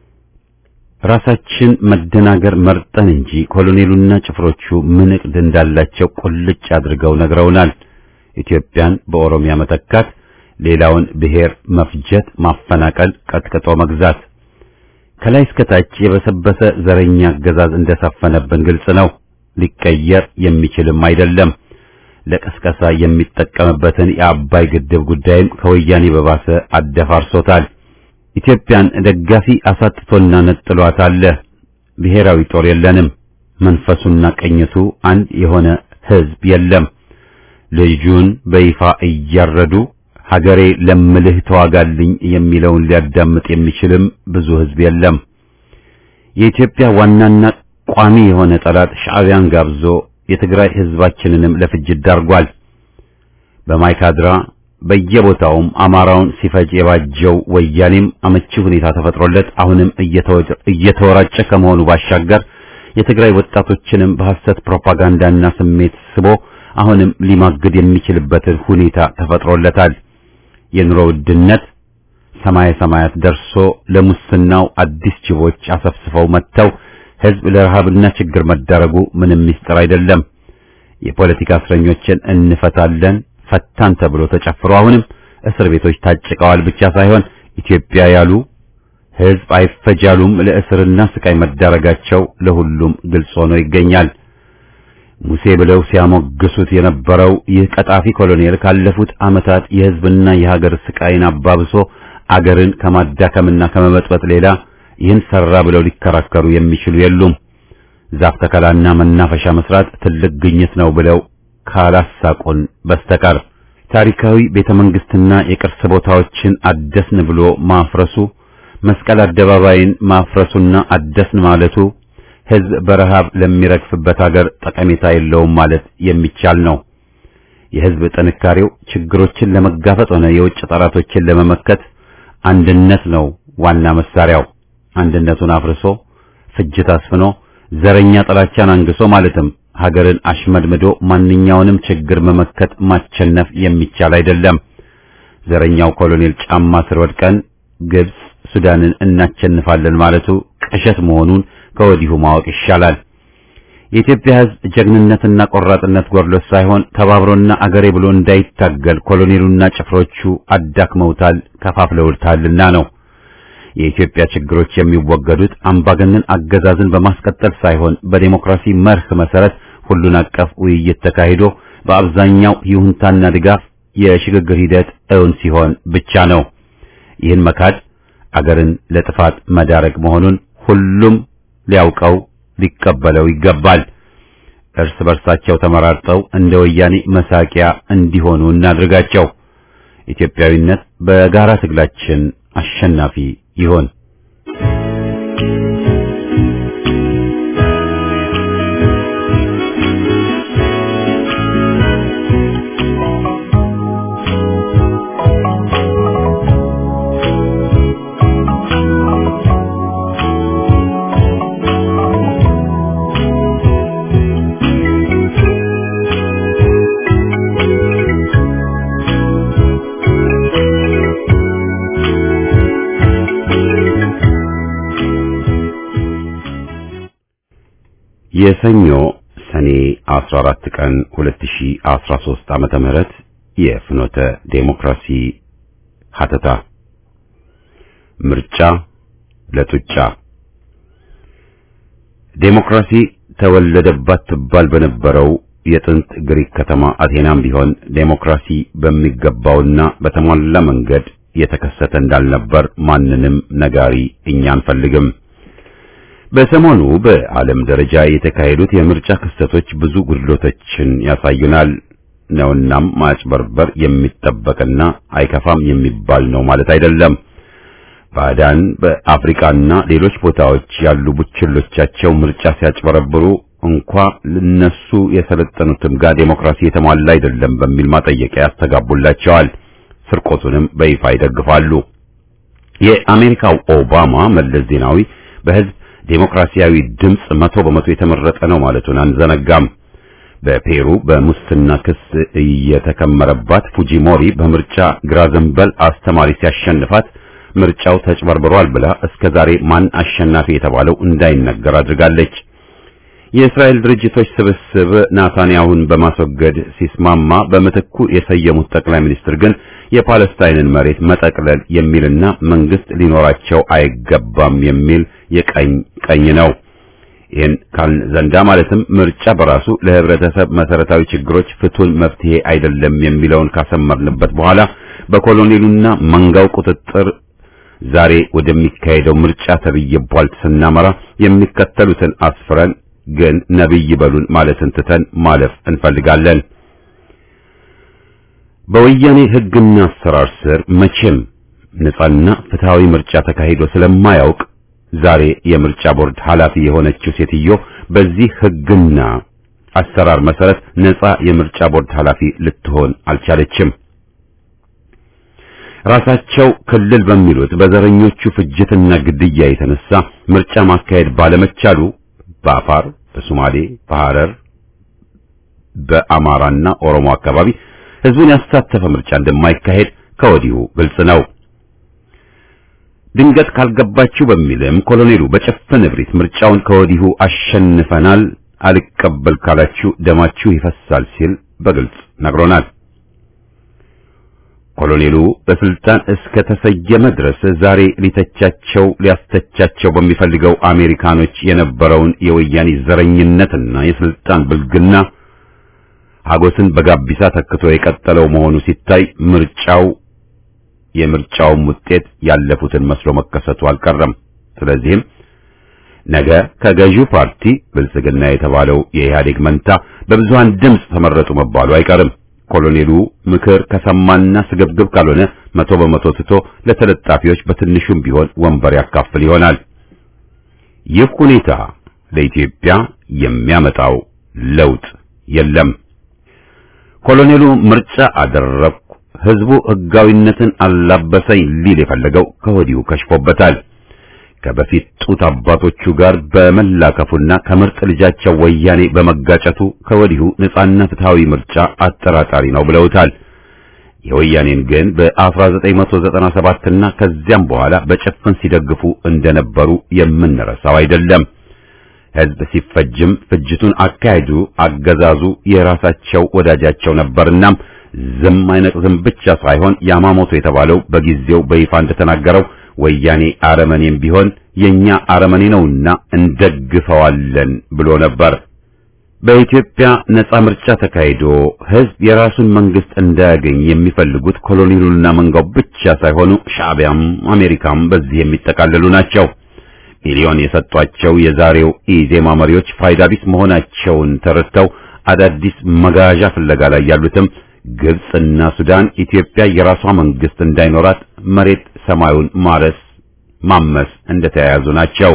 ራሳችን መደናገር መርጠን እንጂ ኮሎኔሉና ጭፍሮቹ ምን ዕቅድ እንዳላቸው ቁልጭ አድርገው ነግረውናል። ኢትዮጵያን በኦሮሚያ መተካት፣ ሌላውን ብሔር መፍጀት፣ ማፈናቀል፣ ቀጥቅጦ መግዛት፣ ከላይ እስከ ታች የበሰበሰ ዘረኛ አገዛዝ እንደሰፈነብን ግልጽ ነው። ሊቀየር የሚችልም አይደለም። ለቀስቀሳ የሚጠቀምበትን የአባይ ግድብ ጉዳይም ከወያኔ በባሰ አደፋርሶታል። ኢትዮጵያን ደጋፊ አሳጥቶና ነጥሏታል። ብሔራዊ ጦር የለንም። መንፈሱና ቀኝቱ አንድ የሆነ ሕዝብ የለም። ልጁን በይፋ እያረዱ ሀገሬ ለምልህ ተዋጋልኝ የሚለውን ሊያዳምጥ የሚችልም ብዙ ሕዝብ የለም። የኢትዮጵያ ዋናና ቋሚ የሆነ ጠላት ሻዕቢያን ጋብዞ የትግራይ ሕዝባችንንም ለፍጅት ዳርጓል። በማይካድራ በየቦታውም አማራውን ሲፈጅ የባጀው ወያኔም አመቺ ሁኔታ ተፈጥሮለት አሁንም እየተወራጨ ከመሆኑ ባሻገር የትግራይ ወጣቶችንም በሐሰት ፕሮፓጋንዳና ስሜት ስቦ አሁንም ሊማግድ የሚችልበትን ሁኔታ ተፈጥሮለታል። የኑሮ ውድነት ሰማይ ሰማያት ደርሶ ለሙስናው አዲስ ጅቦች አሰፍስፈው መጥተው ሕዝብ ለረሃብና ችግር መዳረጉ ምንም ምስጢር አይደለም። የፖለቲካ እስረኞችን እንፈታለን ፈታን ተብሎ ተጨፍሮ አሁንም እስር ቤቶች ታጭቀዋል ብቻ ሳይሆን ኢትዮጵያ ያሉ ሕዝብ አይፈጃሉም ለእስርና ስቃይ መዳረጋቸው ለሁሉም ግልጽ ሆኖ ይገኛል። ሙሴ ብለው ሲያሞግሱት የነበረው ይህ ቀጣፊ ኮሎኔል ካለፉት ዓመታት የሕዝብና የሀገር ስቃይን አባብሶ አገርን ከማዳከምና ከመመጥበጥ ሌላ ይህን ሰራ ብለው ሊከራከሩ የሚችሉ የሉም። ዛፍ ተከላና መናፈሻ መስራት ትልቅ ግኝት ነው ብለው ካላሳቁን በስተቀር ታሪካዊ ቤተመንግስትና የቅርስ ቦታዎችን አደስን ብሎ ማፍረሱ፣ መስቀል አደባባይን ማፍረሱና አደስን ማለቱ ሕዝብ በረሃብ ለሚረግፍበት ሀገር ጠቀሜታ የለውም ማለት የሚቻል ነው። የሕዝብ ጥንካሬው ችግሮችን ለመጋፈጥ ሆነ የውጭ ጠላቶችን ለመመከት አንድነት ነው ዋና መሳሪያው። አንድነቱን አፍርሶ ፍጅት አስፍኖ ዘረኛ ጥላቻን አንግሶ ማለትም ሀገርን አሽመድምዶ ማንኛውንም ችግር መመከት ማቸነፍ የሚቻል አይደለም። ዘረኛው ኮሎኔል ጫማ ስር ወድቀን ግብጽ ሱዳንን እናቸንፋለን ማለቱ ቅዠት መሆኑን ከወዲሁ ማወቅ ይሻላል። የኢትዮጵያ ሕዝብ ጀግንነትና ቆራጥነት ጎድሎት ሳይሆን ተባብሮና አገሬ ብሎ እንዳይታገል ኮሎኔሉና ጭፍሮቹ አዳክመውታል፣ ከፋፍለውታልና ነው። የኢትዮጵያ ችግሮች የሚወገዱት አምባገነን አገዛዝን በማስቀጠል ሳይሆን በዲሞክራሲ መርህ መሰረት ሁሉን አቀፍ ውይይት ተካሂዶ በአብዛኛው ይሁንታና ድጋፍ የሽግግር ሂደት እውን ሲሆን ብቻ ነው። ይህን መካድ አገርን ለጥፋት መዳረግ መሆኑን ሁሉም ሊያውቀው ሊቀበለው ይገባል። እርስ በርሳቸው ተመራርጠው እንደ ወያኔ መሳቂያ እንዲሆኑ እናድርጋቸው። ኢትዮጵያዊነት በጋራ ትግላችን አሸናፊ ይሆን። የሰኞ ሰኔ አስራ አራት ቀን ሁለት ሺህ አስራ ሦስት ዓመተ ምህረት የፍኖተ ዴሞክራሲ ሀተታ ምርጫ ለጡጫ ዴሞክራሲ ተወለደባት ትባል በነበረው የጥንት ግሪክ ከተማ አቴናም ቢሆን ዴሞክራሲ በሚገባውና በተሟላ መንገድ የተከሰተ እንዳልነበር ማንንም ነጋሪ እኛ አንፈልግም። በሰሞኑ በዓለም ደረጃ የተካሄዱት የምርጫ ክስተቶች ብዙ ጉድለቶችን ያሳዩናል ነውናም ማጭበርበር የሚጠበቅና አይከፋም የሚባል ነው ማለት አይደለም። ባዕዳን በአፍሪካና ሌሎች ቦታዎች ያሉ ቡችሎቻቸው ምርጫ ሲያጭበረብሩ እንኳ ለነሱ የሰለጠኑትም ጋር ዴሞክራሲ የተሟላ አይደለም በሚል ማጠየቂያ ያስተጋቡላቸዋል። ስርቆቱንም በይፋ ይደግፋሉ። የአሜሪካው ኦባማ መለስ ዜናዊ በህዝብ ዴሞክራሲያዊ ድምጽ መቶ በመቶ የተመረጠ ነው ማለቱን አንዘነጋም። በፔሩ በሙስና ክስ እየተከመረባት ፉጂሞሪ በምርጫ ግራ ዘንበል አስተማሪ ሲያሸንፋት ምርጫው ተጭበርብሯል ብላ እስከዛሬ ማን አሸናፊ የተባለው እንዳይነገር አድርጋለች። የእስራኤል ድርጅቶች ስብስብ ናታንያሁን በማስወገድ ሲስማማ በምትኩ የሰየሙት ጠቅላይ ሚኒስትር ግን የፓለስታይንን መሬት መጠቅለል የሚልና መንግስት ሊኖራቸው አይገባም የሚል የቀኝ ቀኝ ነው። ይህን ካልን ዘንዳ ማለትም ምርጫ በራሱ ለህብረተሰብ መሰረታዊ ችግሮች ፍቱን መፍትሄ አይደለም የሚለውን ካሰመርንበት በኋላ በኮሎኔሉና መንጋው ቁጥጥር ዛሬ ወደሚካሄደው ምርጫ ተብዬ ቧልት ስናመራ የሚከተሉትን አስፍረን ግን ነብይ በሉን ማለትን ትተን ማለፍ እንፈልጋለን። በወያኔ ህግና አሰራር ስር መቼም ነፃና ፍትሃዊ ምርጫ ተካሂዶ ስለማያውቅ ዛሬ የምርጫ ቦርድ ኃላፊ የሆነችው ሴትዮ በዚህ ህግና አሰራር መሰረት ነፃ የምርጫ ቦርድ ኃላፊ ልትሆን አልቻለችም። ራሳቸው ክልል በሚሉት በዘረኞቹ ፍጅትና ግድያ የተነሳ ምርጫ ማካሄድ ባለመቻሉ በአፋር፣ በሶማሌ፣ በሐረር፣ በአማራና ኦሮሞ አካባቢ ህዝቡን ያሳተፈ ምርጫ እንደማይካሄድ ከወዲሁ ግልጽ ነው። ድንገት ካልገባችሁ በሚልም ኮሎኔሉ በጭፍን እብሪት ምርጫውን ከወዲሁ አሸንፈናል፣ አልቀበል ካላችሁ ደማችሁ ይፈሳል ሲል በግልጽ ነግሮናል። ኮሎኔሉ በስልጣን እስከ ተሰየመ ድረስ ዛሬ ሊተቻቸው ሊያስተቻቸው በሚፈልገው አሜሪካኖች የነበረውን የወያኔ ዘረኝነትና የስልጣን ብልግና ሀጎስን በጋቢሳ ተክቶ የቀጠለው መሆኑ ሲታይ ምርጫው የምርጫውም ውጤት ያለፉትን መስሎ መከሰቱ አልቀረም። ስለዚህም ነገ ከገዢው ፓርቲ ብልጽግና የተባለው የኢህአዴግ መንታ በብዙሃን ድምፅ ተመረጡ መባሉ አይቀርም። ኮሎኔሉ ምክር ከሰማና ስግብግብ ካልሆነ መቶ በመቶ ትቶ ለተለጣፊዎች በትንሹም ቢሆን ወንበር ያካፍል ይሆናል። ይህ ሁኔታ ለኢትዮጵያ የሚያመጣው ለውጥ የለም። ኮሎኔሉ ምርጫ አደረኩ፣ ህዝቡ ህጋዊነትን አላበሰኝ ሊል የፈለገው ከወዲሁ ከሽፎበታል። ከበፊት ጡት አባቶቹ ጋር በመላከፉና ከምርጥ ልጃቸው ወያኔ በመጋጨቱ ከወዲሁ ነፃና ፍትሃዊ ምርጫ አጠራጣሪ ነው ብለውታል። የወያኔን ግን በ1997 እና ከዚያም በኋላ በጭፍን ሲደግፉ እንደነበሩ የምንረሳው አይደለም። ህዝብ ሲፈጅም ፍጅቱን አካሄዱ አገዛዙ የራሳቸው ወዳጃቸው ነበርና ዝም አይነቅዝም ብቻ ሳይሆን ያማሞቶ የተባለው በጊዜው በይፋ እንደተናገረው ወያኔ አረመኔም ቢሆን የኛ አረመኔ ነውና እንደግፈዋለን ብሎ ነበር። በኢትዮጵያ ነፃ ምርጫ ተካሂዶ ህዝብ የራሱን መንግስት እንዳያገኝ የሚፈልጉት ኮሎኔሉና መንጋው ብቻ ሳይሆኑ ሻዕቢያም አሜሪካም በዚህ የሚጠቃለሉ ናቸው። ሚሊዮን የሰጧቸው የዛሬው ኢዜማ መሪዎች ፋይዳ ቢስ መሆናቸውን ተረድተው አዳዲስ መጋዣ ፍለጋ ላይ ያሉትም ግብጽና ሱዳን ኢትዮጵያ የራሷ መንግስት እንዳይኖራት መሬት ሰማዩን ማረስ ማመስ እንደተያያዙ ናቸው።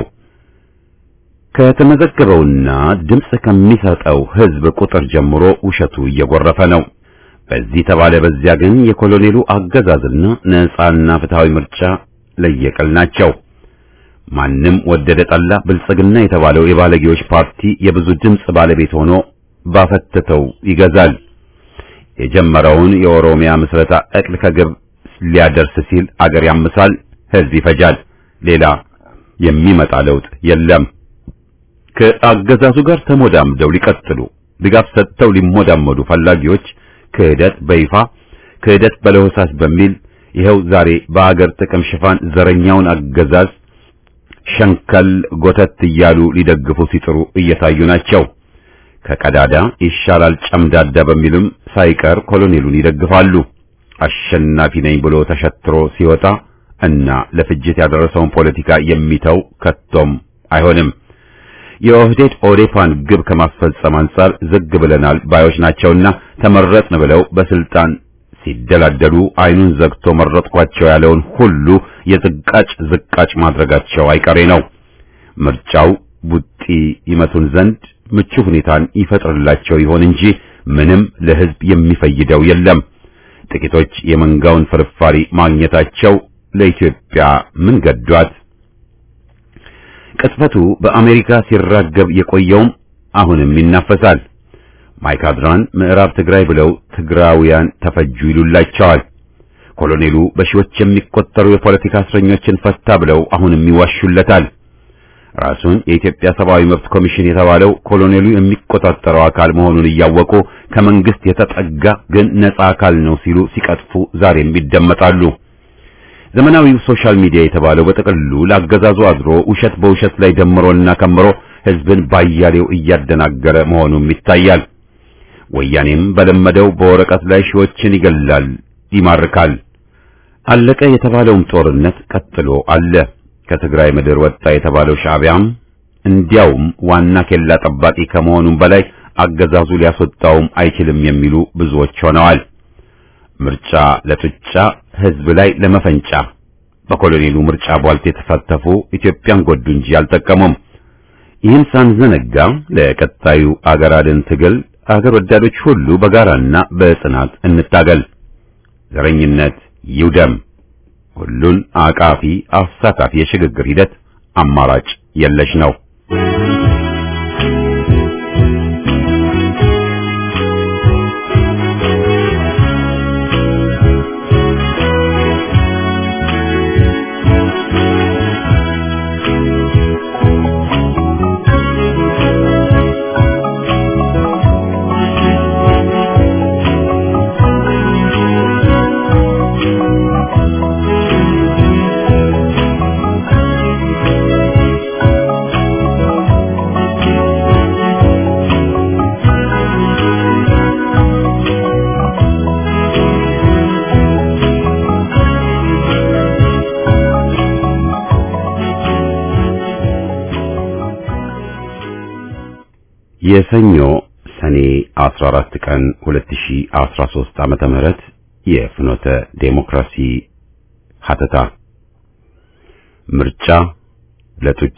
ከተመዘገበውና ድምጽ ከሚሰጠው ህዝብ ቁጥር ጀምሮ ውሸቱ እየጎረፈ ነው። በዚህ ተባለ በዚያ ግን የኮሎኔሉ አገዛዝና ነፃና ፍትሃዊ ምርጫ ለየቅል ናቸው። ማንም ወደደ ጠላ ብልጽግና የተባለው የባለጌዎች ፓርቲ የብዙ ድምጽ ባለቤት ሆኖ ባፈተተው ይገዛል። የጀመረውን የኦሮሚያ ምስረታ እቅድ ከግብ ሊያደርስ ሲል አገር ያምሳል፣ ህዝብ ይፈጃል። ሌላ የሚመጣ ለውጥ የለም። ከአገዛዙ ጋር ተሞዳምደው ሊቀጥሉ ድጋፍ ሰጥተው ሊሞዳመዱ ፈላጊዎች ክህደት በይፋ ክህደት በለሆሳስ በሚል ይኸው ዛሬ በአገር ጥቅም ሽፋን ዘረኛውን አገዛዝ ሸንከል ጎተት እያሉ ሊደግፉ ሲጥሩ እየታዩ ናቸው። ከቀዳዳ ይሻላል ጨምዳዳ በሚልም ሳይቀር ኮሎኔሉን ይደግፋሉ። አሸናፊ ነኝ ብሎ ተሸትሮ ሲወጣ እና ለፍጅት ያደረሰውን ፖለቲካ የሚተው ከቶም አይሆንም። የኦህዴድ ኦዴፓን ግብ ከማስፈጸም አንጻር ዝግ ብለናል ባዮች ናቸውና ተመረጥን ብለው በስልጣን ሲደላደሉ አይኑን ዘግቶ መረጥኳቸው ያለውን ሁሉ የዝቃጭ ዝቃጭ ማድረጋቸው አይቀሬ ነው። ምርጫው ቡጢ ይመቱን ዘንድ ምቹ ሁኔታን ይፈጥርላቸው ይሆን እንጂ ምንም ለህዝብ የሚፈይደው የለም። ጥቂቶች የመንጋውን ፍርፋሪ ማግኘታቸው ለኢትዮጵያ ምን ገዷት? ቅጥፈቱ በአሜሪካ ሲራገብ የቆየውም አሁንም ይናፈሳል። ማይካድራን ምዕራብ ትግራይ ብለው ትግራውያን ተፈጁ ይሉላቸዋል። ኮሎኔሉ በሺዎች የሚቆጠሩ የፖለቲካ እስረኞችን ፈታ ብለው አሁንም ይዋሹለታል። ራሱን የኢትዮጵያ ሰብአዊ መብት ኮሚሽን የተባለው ኮሎኔሉ የሚቆጣጠረው አካል መሆኑን እያወቁ ከመንግስት የተጠጋ ግን ነፃ አካል ነው ሲሉ ሲቀጥፉ ዛሬም ይደመጣሉ። ዘመናዊው ሶሻል ሚዲያ የተባለው በጥቅሉ ለአገዛዙ አድሮ ውሸት በውሸት ላይ ደምሮና ከምሮ ህዝብን ባያሌው እያደናገረ መሆኑም ይታያል። ወያኔም በለመደው በወረቀት ላይ ሺዎችን ይገላል፣ ይማርካል። አለቀ የተባለውም ጦርነት ቀጥሎ አለ። ከትግራይ ምድር ወጣ የተባለው ሻዕቢያም እንዲያውም ዋና ኬላ ጠባቂ ከመሆኑም በላይ አገዛዙ ሊያስወጣውም አይችልም የሚሉ ብዙዎች ሆነዋል። ምርጫ ለጡጫ ህዝብ ላይ ለመፈንጫ በኮሎኔሉ ምርጫ ቧልት የተፈተፉ ኢትዮጵያን ጎዱ እንጂ አልጠቀሙም። ይህን ሳንዘነጋ ለቀጣዩ አገር አድን ትግል አገር ወዳዶች ሁሉ በጋራና በጽናት እንታገል። ዘረኝነት ይውደም። ሁሉን አቃፊ አሳታፊ የሽግግር ሂደት አማራጭ የለሽ ነው። የሰኞ ሰኔ አስራ አራት ቀን ሁለት ሺህ አስራ ሦስት ዓመተ ምህረት የፍኖተ ዴሞክራሲ ሀተታ ምርጫ ለጡጫ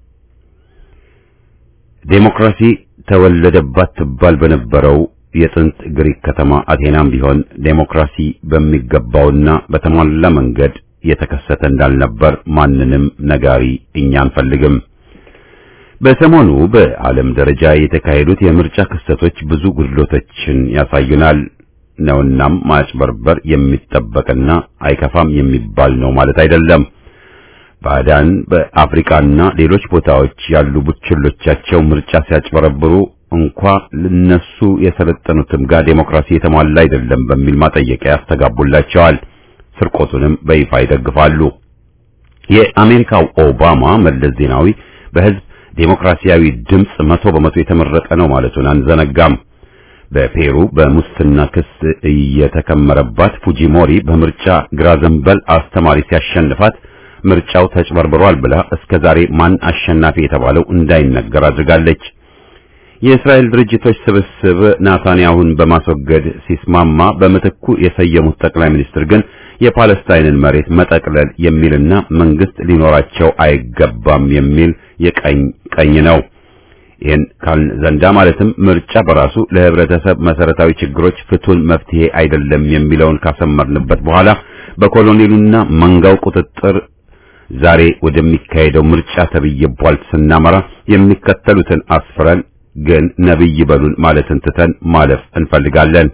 ዴሞክራሲ ተወለደባት ትባል በነበረው የጥንት ግሪክ ከተማ አቴናም ቢሆን ዴሞክራሲ በሚገባውና በተሟላ መንገድ የተከሰተ እንዳልነበር ማንንም ነጋሪ እኛ አንፈልግም። በሰሞኑ በዓለም ደረጃ የተካሄዱት የምርጫ ክስተቶች ብዙ ጉድለቶችን ያሳዩናል ነውናም ማጭበርበር የሚጠበቅና አይከፋም የሚባል ነው ማለት አይደለም። ባዕዳን በአፍሪካና ሌሎች ቦታዎች ያሉ ቡችሎቻቸው ምርጫ ሲያጭበረብሩ እንኳ ለነሱ የሰለጠኑትም ጋር ዴሞክራሲ የተሟላ አይደለም በሚል ማጠየቂያ ያስተጋቡላቸዋል። ስርቆቱንም በይፋ ይደግፋሉ። የአሜሪካው ኦባማ መለስ ዜናዊ በህዝብ ዴሞክራሲያዊ ድምጽ መቶ በመቶ የተመረጠ ነው ማለቱን አንዘነጋም። በፔሩ በሙስና ክስ እየተከመረባት ፉጂሞሪ በምርጫ ግራ ዘንበል አስተማሪ ሲያሸንፋት ምርጫው ተጭበርብሯል ብላ እስከዛሬ ማን አሸናፊ የተባለው እንዳይነገር አድርጋለች። የእስራኤል ድርጅቶች ስብስብ ናታንያሁን በማስወገድ ሲስማማ በመተኩ የሰየሙት ጠቅላይ ሚኒስትር ግን የፓለስታይንን መሬት መጠቅለል የሚልና መንግስት ሊኖራቸው አይገባም የሚል የቀኝ ቀኝ ነው። ይህን ካልን ዘንዳ ማለትም ምርጫ በራሱ ለህብረተሰብ መሰረታዊ ችግሮች ፍቱን መፍትሄ አይደለም የሚለውን ካሰመርንበት በኋላ በኮሎኔሉና መንጋው ቁጥጥር ዛሬ ወደሚካሄደው ምርጫ ተብዬ ቧልት ስናመራ የሚከተሉትን አስፍረን ግን ነብይ በሉን ማለትን ትተን ማለፍ እንፈልጋለን።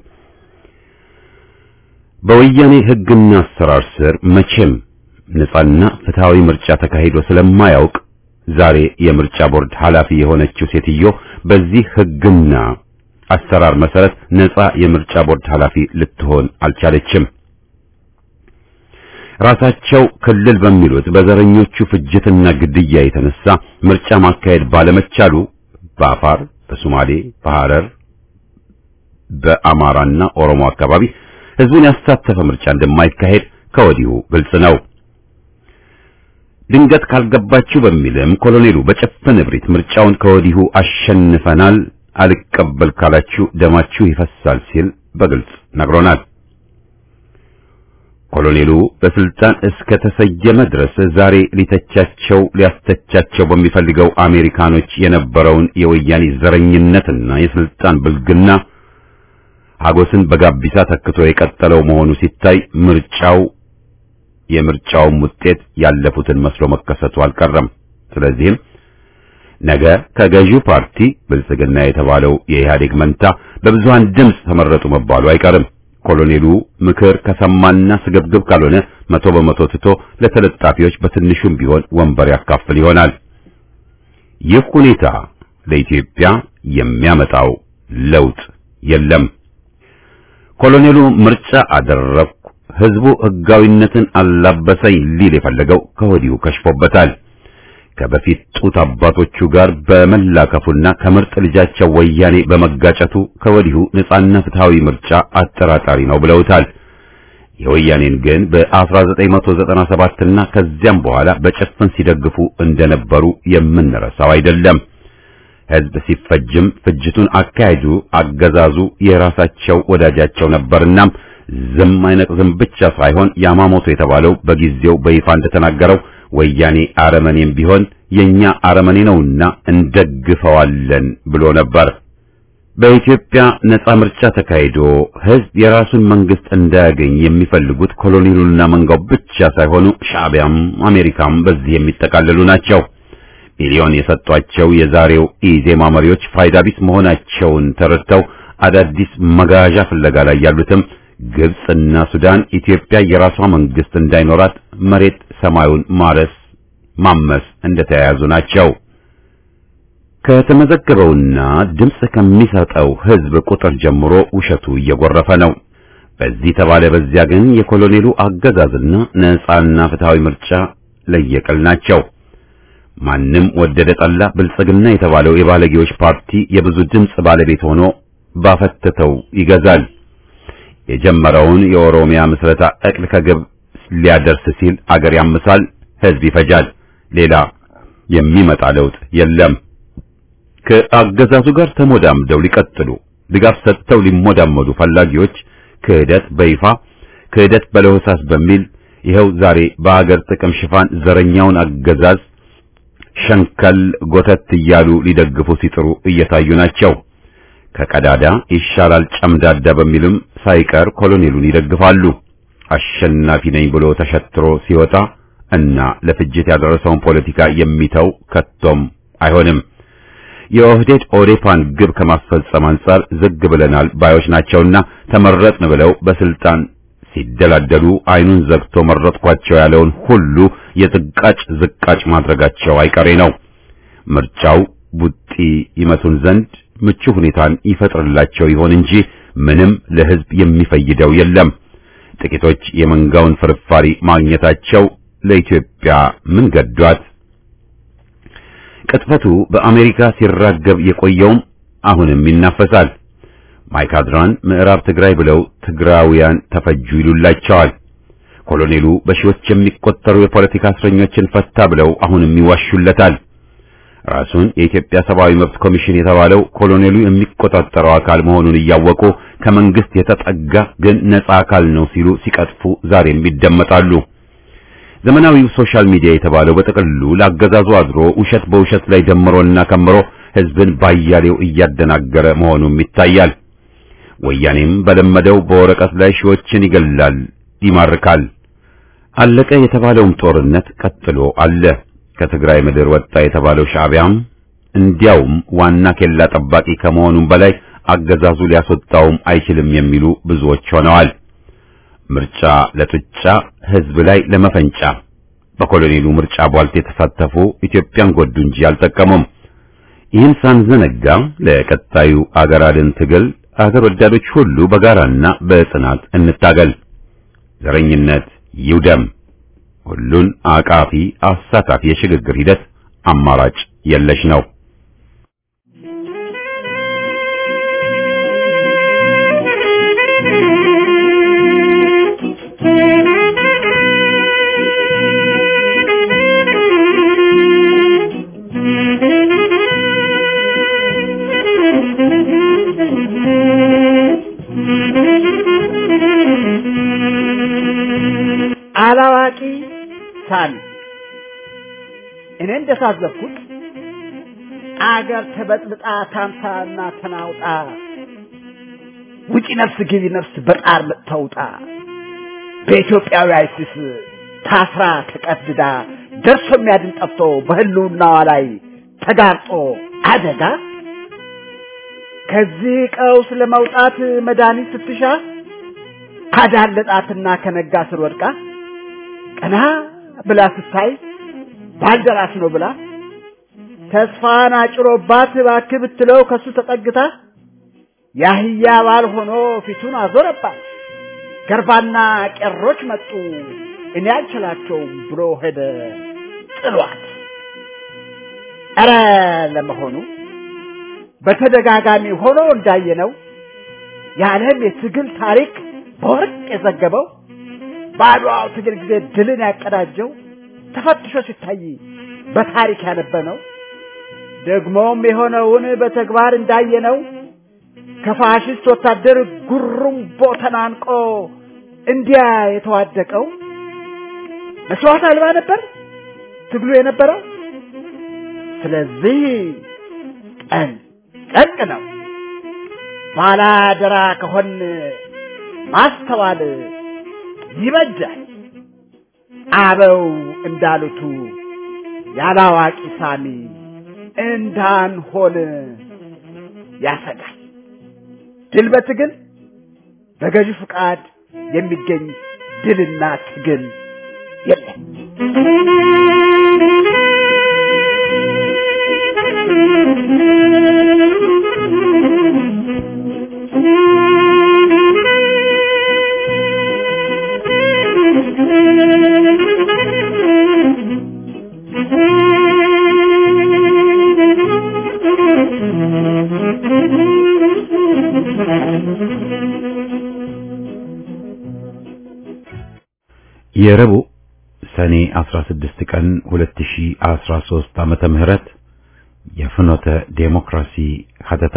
በወያኔ ህግና አሰራር ስር መቼም ነፃና ፍትሃዊ ምርጫ ተካሂዶ ስለማያውቅ ዛሬ የምርጫ ቦርድ ኃላፊ የሆነችው ሴትዮ በዚህ ሕግና አሰራር መሰረት ነፃ የምርጫ ቦርድ ኃላፊ ልትሆን አልቻለችም። ራሳቸው ክልል በሚሉት በዘረኞቹ ፍጅትና ግድያ የተነሳ ምርጫ ማካሄድ ባለመቻሉ በአፋር፣ በሶማሌ፣ በሐረር፣ በአማራና ኦሮሞ አካባቢ ህዝቡን ያሳተፈ ምርጫ እንደማይካሄድ ከወዲሁ ግልጽ ነው። ድንገት ካልገባችሁ በሚልም ኮሎኔሉ በጨፈነ እብሪት ምርጫውን ከወዲሁ አሸንፈናል፣ አልቀበል ካላችሁ ደማችሁ ይፈሳል ሲል በግልጽ ነግሮናል። ኮሎኔሉ በስልጣን እስከ ተሰየመ ድረስ ዛሬ ሊተቻቸው ሊያስተቻቸው በሚፈልገው አሜሪካኖች የነበረውን የወያኔ ዘረኝነትና የስልጣን ብልግና ሀጎስን በጋቢሳ ተክቶ የቀጠለው መሆኑ ሲታይ ምርጫው የምርጫውም ውጤት ያለፉትን መስሎ መከሰቱ አልቀረም። ስለዚህም ነገ ከገዢው ፓርቲ ብልጽግና የተባለው የኢህአዴግ መንታ በብዙሃን ድምፅ ተመረጡ መባሉ አይቀርም። ኮሎኔሉ ምክር ከሰማና ስግብግብ ካልሆነ መቶ በመቶ ትቶ ለተለጣፊዎች በትንሹም ቢሆን ወንበር ያካፍል ይሆናል። ይህ ሁኔታ ለኢትዮጵያ የሚያመጣው ለውጥ የለም። ኮሎኔሉ ምርጫ አደረኩ፣ ህዝቡ ህጋዊነትን አላበሰኝ ሊል የፈለገው ከወዲሁ ከሽፎበታል። ከበፊት ጡት አባቶቹ ጋር በመላከፉና ከምርጥ ልጃቸው ወያኔ በመጋጨቱ ከወዲሁ ነፃና ፍትሃዊ ምርጫ አጠራጣሪ ነው ብለውታል። የወያኔን ግን በ1997 እና ከዚያም በኋላ በጭፍን ሲደግፉ እንደነበሩ የምንረሳው አይደለም። ህዝብ ሲፈጅም ፍጅቱን አካሄዱ አገዛዙ የራሳቸው ወዳጃቸው ነበርና ዝም አይነቅዝም ብቻ ሳይሆን ያማሞቶ የተባለው በጊዜው በይፋ እንደተናገረው ወያኔ አረመኔም ቢሆን የኛ አረመኔ ነውና እንደግፈዋለን ብሎ ነበር። በኢትዮጵያ ነፃ ምርጫ ተካሂዶ ህዝብ የራሱን መንግስት እንዳያገኝ የሚፈልጉት ኮሎኔሉና መንጋው ብቻ ሳይሆኑ ሻዕቢያም አሜሪካም በዚህ የሚጠቃለሉ ናቸው። ሚሊዮን የሰጧቸው የዛሬው ኢዜማ መሪዎች ፋይዳ ቢስ መሆናቸውን ተረድተው አዳዲስ መጋዣ ፍለጋ ላይ ያሉትም ግብጽና ሱዳን ኢትዮጵያ የራሷ መንግስት እንዳይኖራት መሬት ሰማዩን ማረስ ማመስ እንደተያያዙ ናቸው። ከተመዘገበውና ድምጽ ከሚሰጠው ህዝብ ቁጥር ጀምሮ ውሸቱ እየጎረፈ ነው። በዚህ ተባለ በዚያ ግን የኮሎኔሉ አገዛዝና ነፃና ፍትሃዊ ምርጫ ለየቅል ናቸው። ማንም ወደደ ጠላ ብልጽግና የተባለው የባለጌዎች ፓርቲ የብዙ ድምጽ ባለቤት ሆኖ ባፈተተው ይገዛል። የጀመረውን የኦሮሚያ ምስረታ እቅድ ከግብ ሊያደርስ ሲል አገር ያምሳል፣ ህዝብ ይፈጃል። ሌላ የሚመጣ ለውጥ የለም። ከአገዛዙ ጋር ተሞዳምደው ሊቀጥሉ ድጋፍ ሰጥተው ሊሞዳመዱ ፈላጊዎች ክህደት በይፋ ክህደት በለሆሳስ በሚል ይኸው ዛሬ በአገር ጥቅም ሽፋን ዘረኛውን አገዛዝ ሸንከል ጎተት እያሉ ሊደግፉ ሲጥሩ እየታዩ ናቸው። ከቀዳዳ ይሻላል ጨምዳዳ በሚልም ሳይቀር ኮሎኔሉን ይደግፋሉ። አሸናፊ ነኝ ብሎ ተሸትሮ ሲወጣ እና ለፍጅት ያደረሰውን ፖለቲካ የሚተው ከቶም አይሆንም። የኦህዴድ ኦዴፓን ግብ ከማስፈጸም አንጻር ዝግ ብለናል ባዮች ናቸውና ተመረጥን ብለው በስልጣን ሲደላደሉ አይኑን ዘግቶ መረጥኳቸው ያለውን ሁሉ የዝቃጭ ዝቃጭ ማድረጋቸው አይቀሬ ነው። ምርጫው ቡጢ ይመቱን ዘንድ ምቹ ሁኔታን ይፈጥርላቸው ይሆን እንጂ ምንም ለህዝብ የሚፈይደው የለም። ጥቂቶች የመንጋውን ፍርፋሪ ማግኘታቸው ለኢትዮጵያ ምን ገዷት? ቅጥፈቱ በአሜሪካ ሲራገብ የቆየውም አሁንም ይናፈሳል። ማይካድራን ምዕራብ ትግራይ ብለው ትግራውያን ተፈጁ ይሉላቸዋል። ኮሎኔሉ በሺዎች የሚቆጠሩ የፖለቲካ እስረኞችን ፈታ ብለው አሁንም ይዋሹለታል። ራሱን የኢትዮጵያ ሰብአዊ መብት ኮሚሽን የተባለው ኮሎኔሉ የሚቆጣጠረው አካል መሆኑን እያወቁ ከመንግስት የተጠጋ ግን ነፃ አካል ነው ሲሉ ሲቀጥፉ ዛሬም ይደመጣሉ። ዘመናዊው ሶሻል ሚዲያ የተባለው በጥቅሉ ለአገዛዙ አድሮ ውሸት በውሸት ላይ ደምሮና ከምሮ ህዝብን ባያሌው እያደናገረ መሆኑም ይታያል። ወያኔም በለመደው በወረቀት ላይ ሺዎችን ይገላል፣ ይማርካል። አለቀ የተባለውም ጦርነት ቀጥሎ አለ። ከትግራይ ምድር ወጣ የተባለው ሻዕቢያም እንዲያውም ዋና ኬላ ጠባቂ ከመሆኑም በላይ አገዛዙ ሊያስወጣውም አይችልም የሚሉ ብዙዎች ሆነዋል። ምርጫ ለጡጫ ህዝብ ላይ ለመፈንጫ በኮሎኔሉ ምርጫ ቧልት የተሳተፉ ኢትዮጵያን ጎዱ እንጂ አልጠቀሙም። ይህን ሳንዘነጋ ለቀጣዩ አገር አድን ትግል አገር ወዳዶች ሁሉ በጋራና በጽናት እንታገል። ዘረኝነት ይውደም። ሁሉን አቃፊ አሳታፊ የሽግግር ሂደት አማራጭ የለሽ ነው። አላዋቂ ሳሚ እኔ እንደታዘብኩት አገር ተበጥብጣ ታምሳና ተናውጣ ውጪ ነፍስ ግቢ ነፍስ በጣር ተውጣ በኢትዮጵያዊ አይሲስ ታስራ ተቀድዳ ደርሶ የሚያድን ጠፍቶ በህልውናዋ ላይ ተጋርጦ አደጋ ከዚህ ቀውስ ለመውጣት መድኃኒት ስትሻ ካዳለጣትና ከነጋ ስር ወድቃ ቀና ብላ ስታይ ባልደራስ ነው ብላ ተስፋን አጭሮባት እባክህ ብትለው ከሱ ተጠግታ ያህያ ባል ሆኖ ፊቱን አዞረባት። ገርባና ቀሮች መጡ እኔ አልችላቸውም ብሎ ሄደ ጥሏት። አረ ለመሆኑ በተደጋጋሚ ሆኖ እንዳየነው የዓለም የትግል ታሪክ በወርቅ የዘገበው ባድዋው ትግል ጊዜ ድልን ያቀዳጀው ተፈትሾ ሲታይ በታሪክ ያነበነው ደግሞም የሆነውን በተግባር እንዳየነው ከፋሽስት ወታደር ጉሩምቦ ተናንቆ እንዲያ የተዋደቀው መስዋዕት አልባ ነበር ትግሉ የነበረው። ስለዚህ ቀን ጨቅ ነው ባላደራ ከሆን ማስተዋል ይበጃል። አበው እንዳሉቱ ያላዋቂ ሳሚ እንዳንሆን ያሰጋል። ድል በትግል በገዢ ፍቃድ የሚገኝ ድልና ትግል የለም። የረቡዕ ሰኔ አስራ ስድስት ቀን ሁለት ሺህ አስራ ሦስት ዓመተ ምህረት የፍኖተ ዴሞክራሲ ሀተታ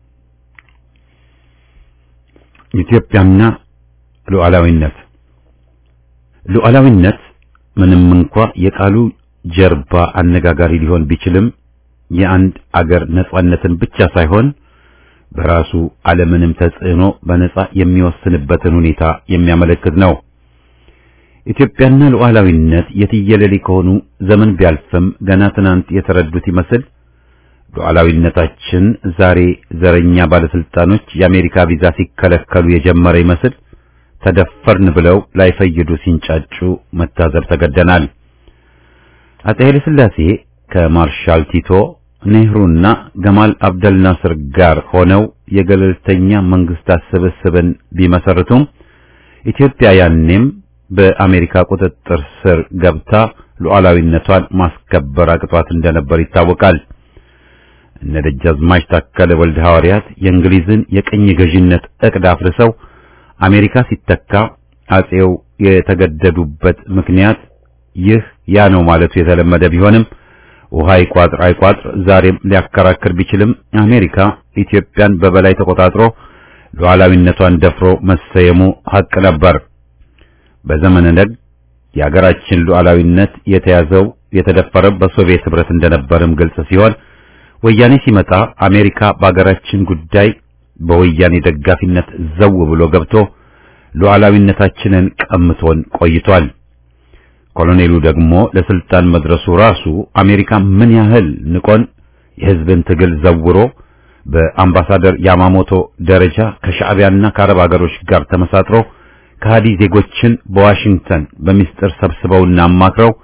ኢትዮጵያና ሉዓላዊነት ሉዓላዊነት ምንም እንኳ የቃሉ ጀርባ አነጋጋሪ ሊሆን ቢችልም የአንድ አገር ነጻነትን ብቻ ሳይሆን በራሱ ዓለምንም ተጽዕኖ በነጻ የሚወስንበትን ሁኔታ የሚያመለክት ነው። ኢትዮጵያና ሉዓላዊነት የትየለሌ ከሆኑ ዘመን ቢያልፍም ገና ትናንት የተረዱት ይመስል ሉዓላዊነታችን ዛሬ ዘረኛ ባለስልጣኖች የአሜሪካ ቪዛ ሲከለከሉ የጀመረ ይመስል ተደፈርን ብለው ላይፈይዱ ሲንጫጩ መታዘብ ተገደናል። አፄ ኃይለ ሥላሴ ከማርሻል ቲቶ ኔህሩና ገማል አብደል ናስር ጋር ሆነው የገለልተኛ መንግስታት ስብስብን ቢመሰርቱም ኢትዮጵያ ያኔም በአሜሪካ ቁጥጥር ስር ገብታ ሉዓላዊነቷን ማስከበር አቅቷት እንደነበር ይታወቃል። እነ ደጃዝማች ታከለ ወልደ ሐዋርያት የእንግሊዝን የቅኝ ገዥነት ዕቅድ አፍርሰው አሜሪካ ሲተካ አፄው የተገደዱበት ምክንያት ይህ ያ ነው ማለቱ የተለመደ ቢሆንም ውሃ ይቋጥር አይቋጥር ዛሬም ሊያከራክር ቢችልም አሜሪካ ኢትዮጵያን በበላይ ተቆጣጥሮ ሉዓላዊነቷን ደፍሮ መሰየሙ ሐቅ ነበር። በዘመነ ነግ የሀገራችን ሉዓላዊነት የተያዘው የተደፈረው በሶቪየት ህብረት እንደነበርም ግልጽ ሲሆን ወያኔ ሲመጣ አሜሪካ በሀገራችን ጉዳይ በወያኔ ደጋፊነት ዘው ብሎ ገብቶ ሉዓላዊነታችንን ቀምቶን ቆይቷል። ኮሎኔሉ ደግሞ ለስልጣን መድረሱ ራሱ አሜሪካ ምን ያህል ንቆን የህዝብን ትግል ዘውሮ በአምባሳደር ያማሞቶ ደረጃ ከሻዕቢያና ከአረብ ሀገሮች ጋር ተመሳጥሮ ከሃዲ ዜጎችን በዋሽንግተን በሚስጥር ሰብስበውና አማክረው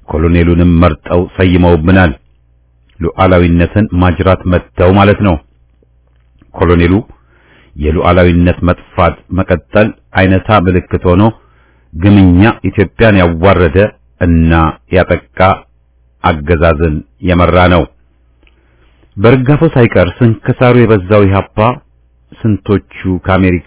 ኮሎኔሉንም መርጠው ሰይመውብናል። ሉዓላዊነትን ማጅራት መተው ማለት ነው። ኮሎኔሉ የሉዓላዊነት መጥፋት መቀጠል አይነታ ምልክት ሆኖ ግምኛ ኢትዮጵያን ያዋረደ እና ያጠቃ አገዛዝን የመራ ነው። በርጋፎ ሳይቀር ስንክሳሩ የበዛው ኢህአፓ ስንቶቹ ከአሜሪካ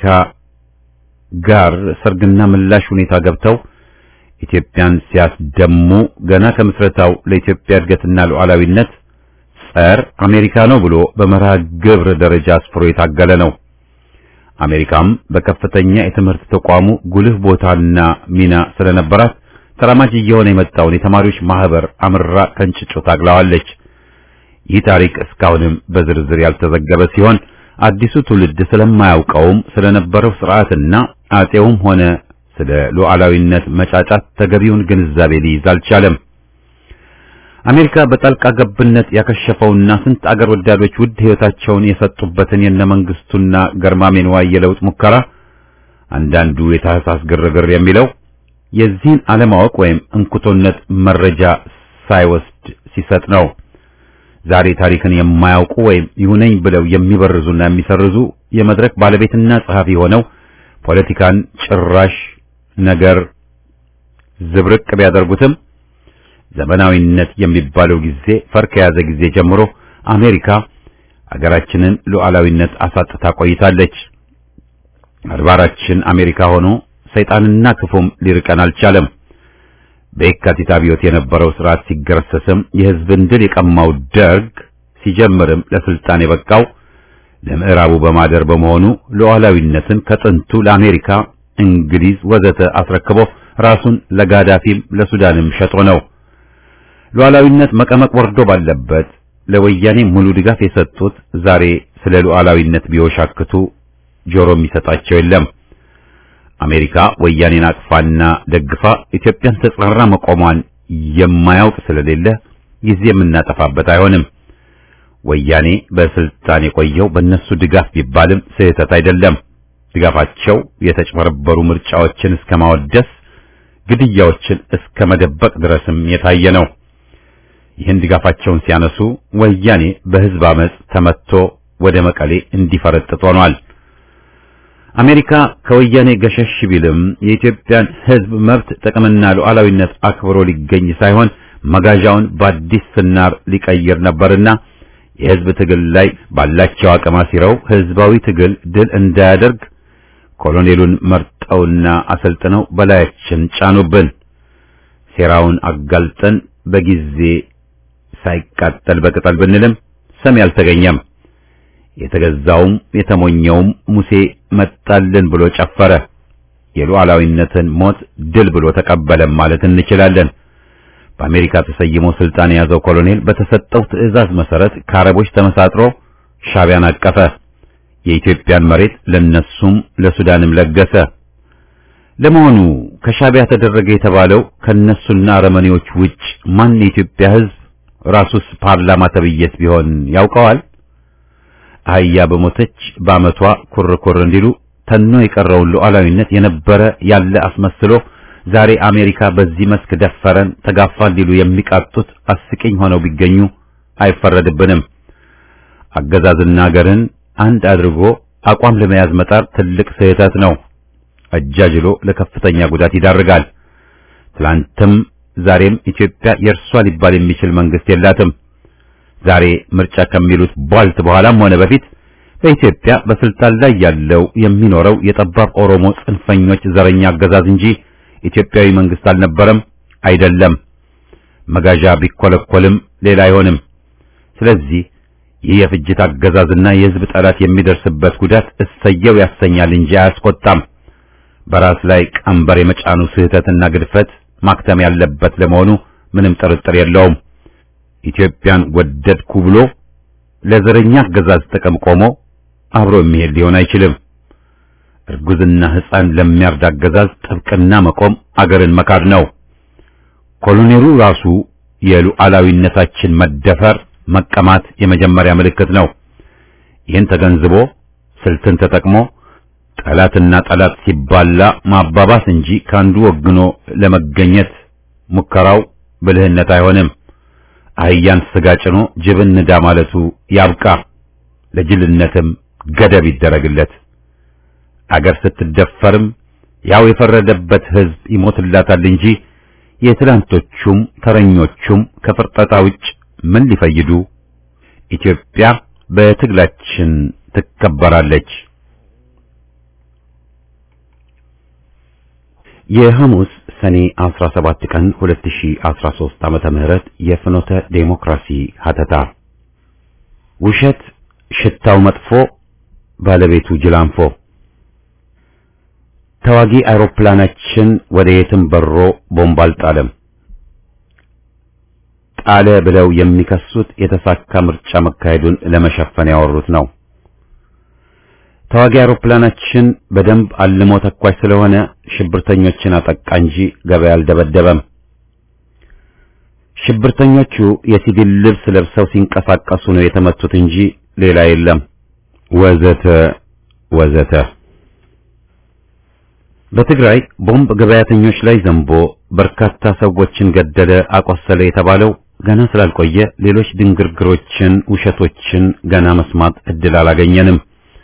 ጋር ሰርግና ምላሽ ሁኔታ ገብተው ኢትዮጵያን ሲያስደሙ ገና ከምስረታው ለኢትዮጵያ እድገትና ሉዓላዊነት ጸር አሜሪካ ነው ብሎ በመርሃ ግብር ደረጃ አስፍሮ የታገለ ነው። አሜሪካም በከፍተኛ የትምህርት ተቋሙ ጉልህ ቦታና ሚና ስለነበራት ተራማጅ እየሆነ የመጣውን የተማሪዎች ማህበር አምራ ከንጭጮ ታግላዋለች። ይህ ታሪክ እስካሁንም በዝርዝር ያልተዘገበ ሲሆን አዲሱ ትውልድ ስለማያውቀውም ስለነበረው ስርዓትና አጼውም ሆነ ስለ ሉዓላዊነት መጫጫት ተገቢውን ግንዛቤ ሊይዝ አልቻለም። አሜሪካ በጣልቃ ገብነት ያከሸፈውና ስንት አገር ወዳዶች ውድ ህይወታቸውን የሰጡበትን የነመንግስቱና ገርማሜን ዋይ የለውጥ ሙከራ አንዳንዱ የታህሳስ ግርግር የሚለው የዚህን አለማወቅ ወይም እንኩቶነት መረጃ ሳይወስድ ሲሰጥ ነው። ዛሬ ታሪክን የማያውቁ ወይም ይሁነኝ ብለው የሚበርዙና የሚሰርዙ የመድረክ ባለቤትና ጸሐፊ ሆነው ፖለቲካን ጭራሽ ነገር ዝብርቅ ቢያደርጉትም ዘመናዊነት የሚባለው ጊዜ ፈር ከያዘ ጊዜ ጀምሮ አሜሪካ አገራችንን ሉዓላዊነት አሳጥታ ቆይታለች። አድባራችን አሜሪካ ሆኖ ሰይጣንና ክፉም ሊርቀን አልቻለም። በየካቲት አብዮት የነበረው ስርዓት ሲገረሰስም የህዝብን ድል የቀማው ደርግ ሲጀምርም ለስልጣን የበቃው ለምዕራቡ በማደር በመሆኑ ሉዓላዊነትን ከጥንቱ ለአሜሪካ፣ እንግሊዝ ወዘተ አስረክቦ ራሱን ለጋዳፊም ለሱዳንም ሸጦ ነው። ሉዓላዊነት መቀመቅ ወርዶ ባለበት ለወያኔ ሙሉ ድጋፍ የሰጡት ዛሬ ስለ ሉዓላዊነት ቢወሻክቱ ጆሮ የሚሰጣቸው የለም። አሜሪካ ወያኔን አቅፋና ደግፋ ኢትዮጵያን ተጻራ መቆሟን የማያውቅ ስለሌለ ጊዜ የምናጠፋበት አይሆንም። ወያኔ በስልጣን የቆየው በእነሱ ድጋፍ ቢባልም ስህተት አይደለም። ድጋፋቸው የተጭበረበሩ ምርጫዎችን እስከ ማወደስ፣ ግድያዎችን እስከ መደበቅ ድረስም የታየ ነው። ይህን ድጋፋቸውን ሲያነሱ ወያኔ በህዝብ አመጽ ተመትቶ ወደ መቀሌ እንዲፈረጥጥ ሆኗል። አሜሪካ ከወያኔ ገሸሽ ቢልም የኢትዮጵያን ህዝብ መብት ጥቅምና ሉዓላዊነት አክብሮ ሊገኝ ሳይሆን መጋዣውን በአዲስ ስናር ሊቀይር ነበርና የህዝብ ትግል ላይ ባላቸው አቅም አሲረው ህዝባዊ ትግል ድል እንዳያደርግ ኮሎኔሉን መርጠውና አሰልጥነው በላያችን ጫኑብን። ሴራውን አጋልጠን በጊዜ ሳይቃጠል በቅጠል ብንልም ሰሚ አልተገኘም። የተገዛውም የተሞኘውም ሙሴ መጣልን ብሎ ጨፈረ። የሉዓላዊነትን ሞት ድል ብሎ ተቀበለም ማለት እንችላለን። በአሜሪካ ተሰይሞ ስልጣን የያዘው ኮሎኔል በተሰጠው ትዕዛዝ መሰረት ከአረቦች ተመሳጥሮ ሻዕቢያን አቀፈ። የኢትዮጵያን መሬት ለነሱም ለሱዳንም ለገሰ። ለመሆኑ ከሻዕቢያ ተደረገ የተባለው ከነሱና አረመኔዎች ውጭ ማን የኢትዮጵያ ህዝብ ራሱስ ፓርላማ ተብዬስ ቢሆን ያውቀዋል? አህያ በሞተች በአመቷ ኩርኩር እንዲሉ ተኖ የቀረውን ሉዓላዊነት የነበረ ያለ አስመስሎ ዛሬ አሜሪካ በዚህ መስክ ደፈረን ተጋፋን ሊሉ የሚቃጡት አስቂኝ ሆነው ቢገኙ አይፈረድብንም። አገዛዝና ሀገርን አንድ አድርጎ አቋም ለመያዝ መጣር ትልቅ ስህተት ነው። አጃጅሎ ለከፍተኛ ጉዳት ይዳርጋል። ትላንትም ዛሬም ኢትዮጵያ የእርሷ ሊባል የሚችል መንግስት የላትም። ዛሬ ምርጫ ከሚሉት ቧልት በኋላም ሆነ በፊት በኢትዮጵያ በስልጣን ላይ ያለው የሚኖረው የጠባብ ኦሮሞ ጽንፈኞች ዘረኛ አገዛዝ እንጂ ኢትዮጵያዊ መንግስት አልነበረም፣ አይደለም። መጋዣ ቢኮለኮልም ሌላ አይሆንም። ስለዚህ ይህ የፍጅት አገዛዝና የህዝብ ጠላት የሚደርስበት ጉዳት እሰየው ያሰኛል እንጂ አያስቆጣም። በራስ ላይ ቀንበር የመጫኑ ስህተትና ግድፈት ማክተም ያለበት ለመሆኑ ምንም ጥርጥር የለውም። ኢትዮጵያን ወደድኩ ብሎ ለዘረኛ አገዛዝ ጥቅም ቆሞ አብሮ የሚሄድ ሊሆን አይችልም። እርጉዝና ሕፃን ለሚያርድ አገዛዝ ጥብቅና መቆም አገርን መካድ ነው። ኮሎኔሉ ራሱ የሉዓላዊነታችን መደፈር መቀማት የመጀመሪያ ምልክት ነው። ይህን ተገንዝቦ ስልትን ተጠቅሞ ጠላትና ጠላት ሲባላ ማባባስ እንጂ ካንዱ ወግኖ ለመገኘት ሙከራው ብልህነት አይሆንም። አህያን ስጋ ጭኖ ጅብን ንዳ ማለቱ ያብቃ። ለጅልነትም ገደብ ይደረግለት። አገር ስትደፈርም ያው የፈረደበት ሕዝብ ይሞትላታል እንጂ የትላንቶቹም ተረኞቹም ከፍርጠጣ ውጭ ምን ሊፈይዱ? ኢትዮጵያ በትግላችን ትከበራለች። የሐሙስ ሰኔ አስራ ሰባት ቀን ሁለት ሺህ አስራ ሦስት ዓመተ ምህረት የፍኖተ ዴሞክራሲ ሀተታ። ውሸት ሽታው መጥፎ ባለቤቱ ጅላንፎ። ተዋጊ አውሮፕላናችን ወደ የትም በሮ ቦምብ አልጣለም። ጣለ ብለው የሚከሱት የተሳካ ምርጫ መካሄዱን ለመሸፈን ያወሩት ነው። ተዋጊ አውሮፕላናችን በደንብ አልሞ ተኳሽ ስለሆነ ሽብርተኞችን አጠቃ እንጂ ገበያ አልደበደበም። ሽብርተኞቹ የሲቪል ልብስ ለብሰው ሲንቀሳቀሱ ነው የተመቱት እንጂ ሌላ የለም። ወዘተ ወዘተ። በትግራይ ቦምብ ገበያተኞች ላይ ዘንቦ በርካታ ሰዎችን ገደለ፣ አቆሰለ የተባለው ገና ስላልቆየ ሌሎች ድንግርግሮችን፣ ውሸቶችን ገና መስማት እድል አላገኘንም።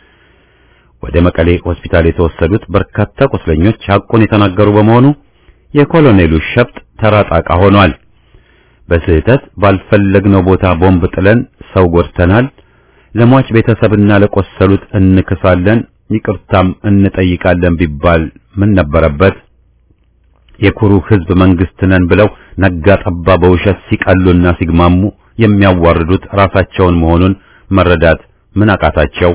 ወደ መቀሌ ሆስፒታል የተወሰዱት በርካታ ቁስለኞች ሐቁን የተናገሩ በመሆኑ የኮሎኔሉ ሸፍጥ ተራጣቃ ሆኗል። በስህተት ባልፈለግነው ቦታ ቦምብ ጥለን ሰው ጎድተናል፣ ለሟች ቤተሰብና ለቆሰሉት እንክሳለን፣ ይቅርታም እንጠይቃለን ቢባል ምን ነበረበት? የኩሩ ሕዝብ መንግስት ነን ብለው ነጋ ጠባ በውሸት ሲቀሉና ሲግማሙ የሚያዋርዱት ራሳቸውን መሆኑን መረዳት ምን አቃታቸው?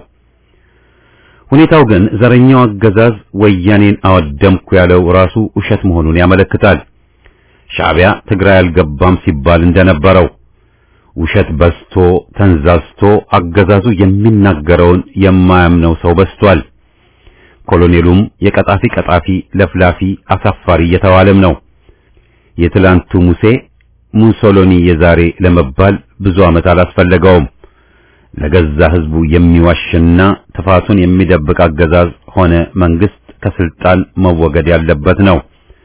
ሁኔታው ግን ዘረኛው አገዛዝ ወያኔን አወደምኩ ያለው ራሱ ውሸት መሆኑን ያመለክታል። ሻዕቢያ ትግራይ አልገባም ሲባል እንደነበረው ውሸት በዝቶ ተንዛዝቶ አገዛዙ የሚናገረውን የማያምነው ሰው በዝቷል። ኮሎኔሉም የቀጣፊ ቀጣፊ ለፍላፊ አሳፋሪ እየተባለም ነው። የትላንቱ ሙሴ ሙሶሎኒ የዛሬ ለመባል ብዙ ዓመት አላስፈለገውም። ለገዛ ህዝቡ የሚዋሽና ጥፋቱን የሚደብቅ አገዛዝ ሆነ መንግስት ከስልጣን መወገድ ያለበት ነው።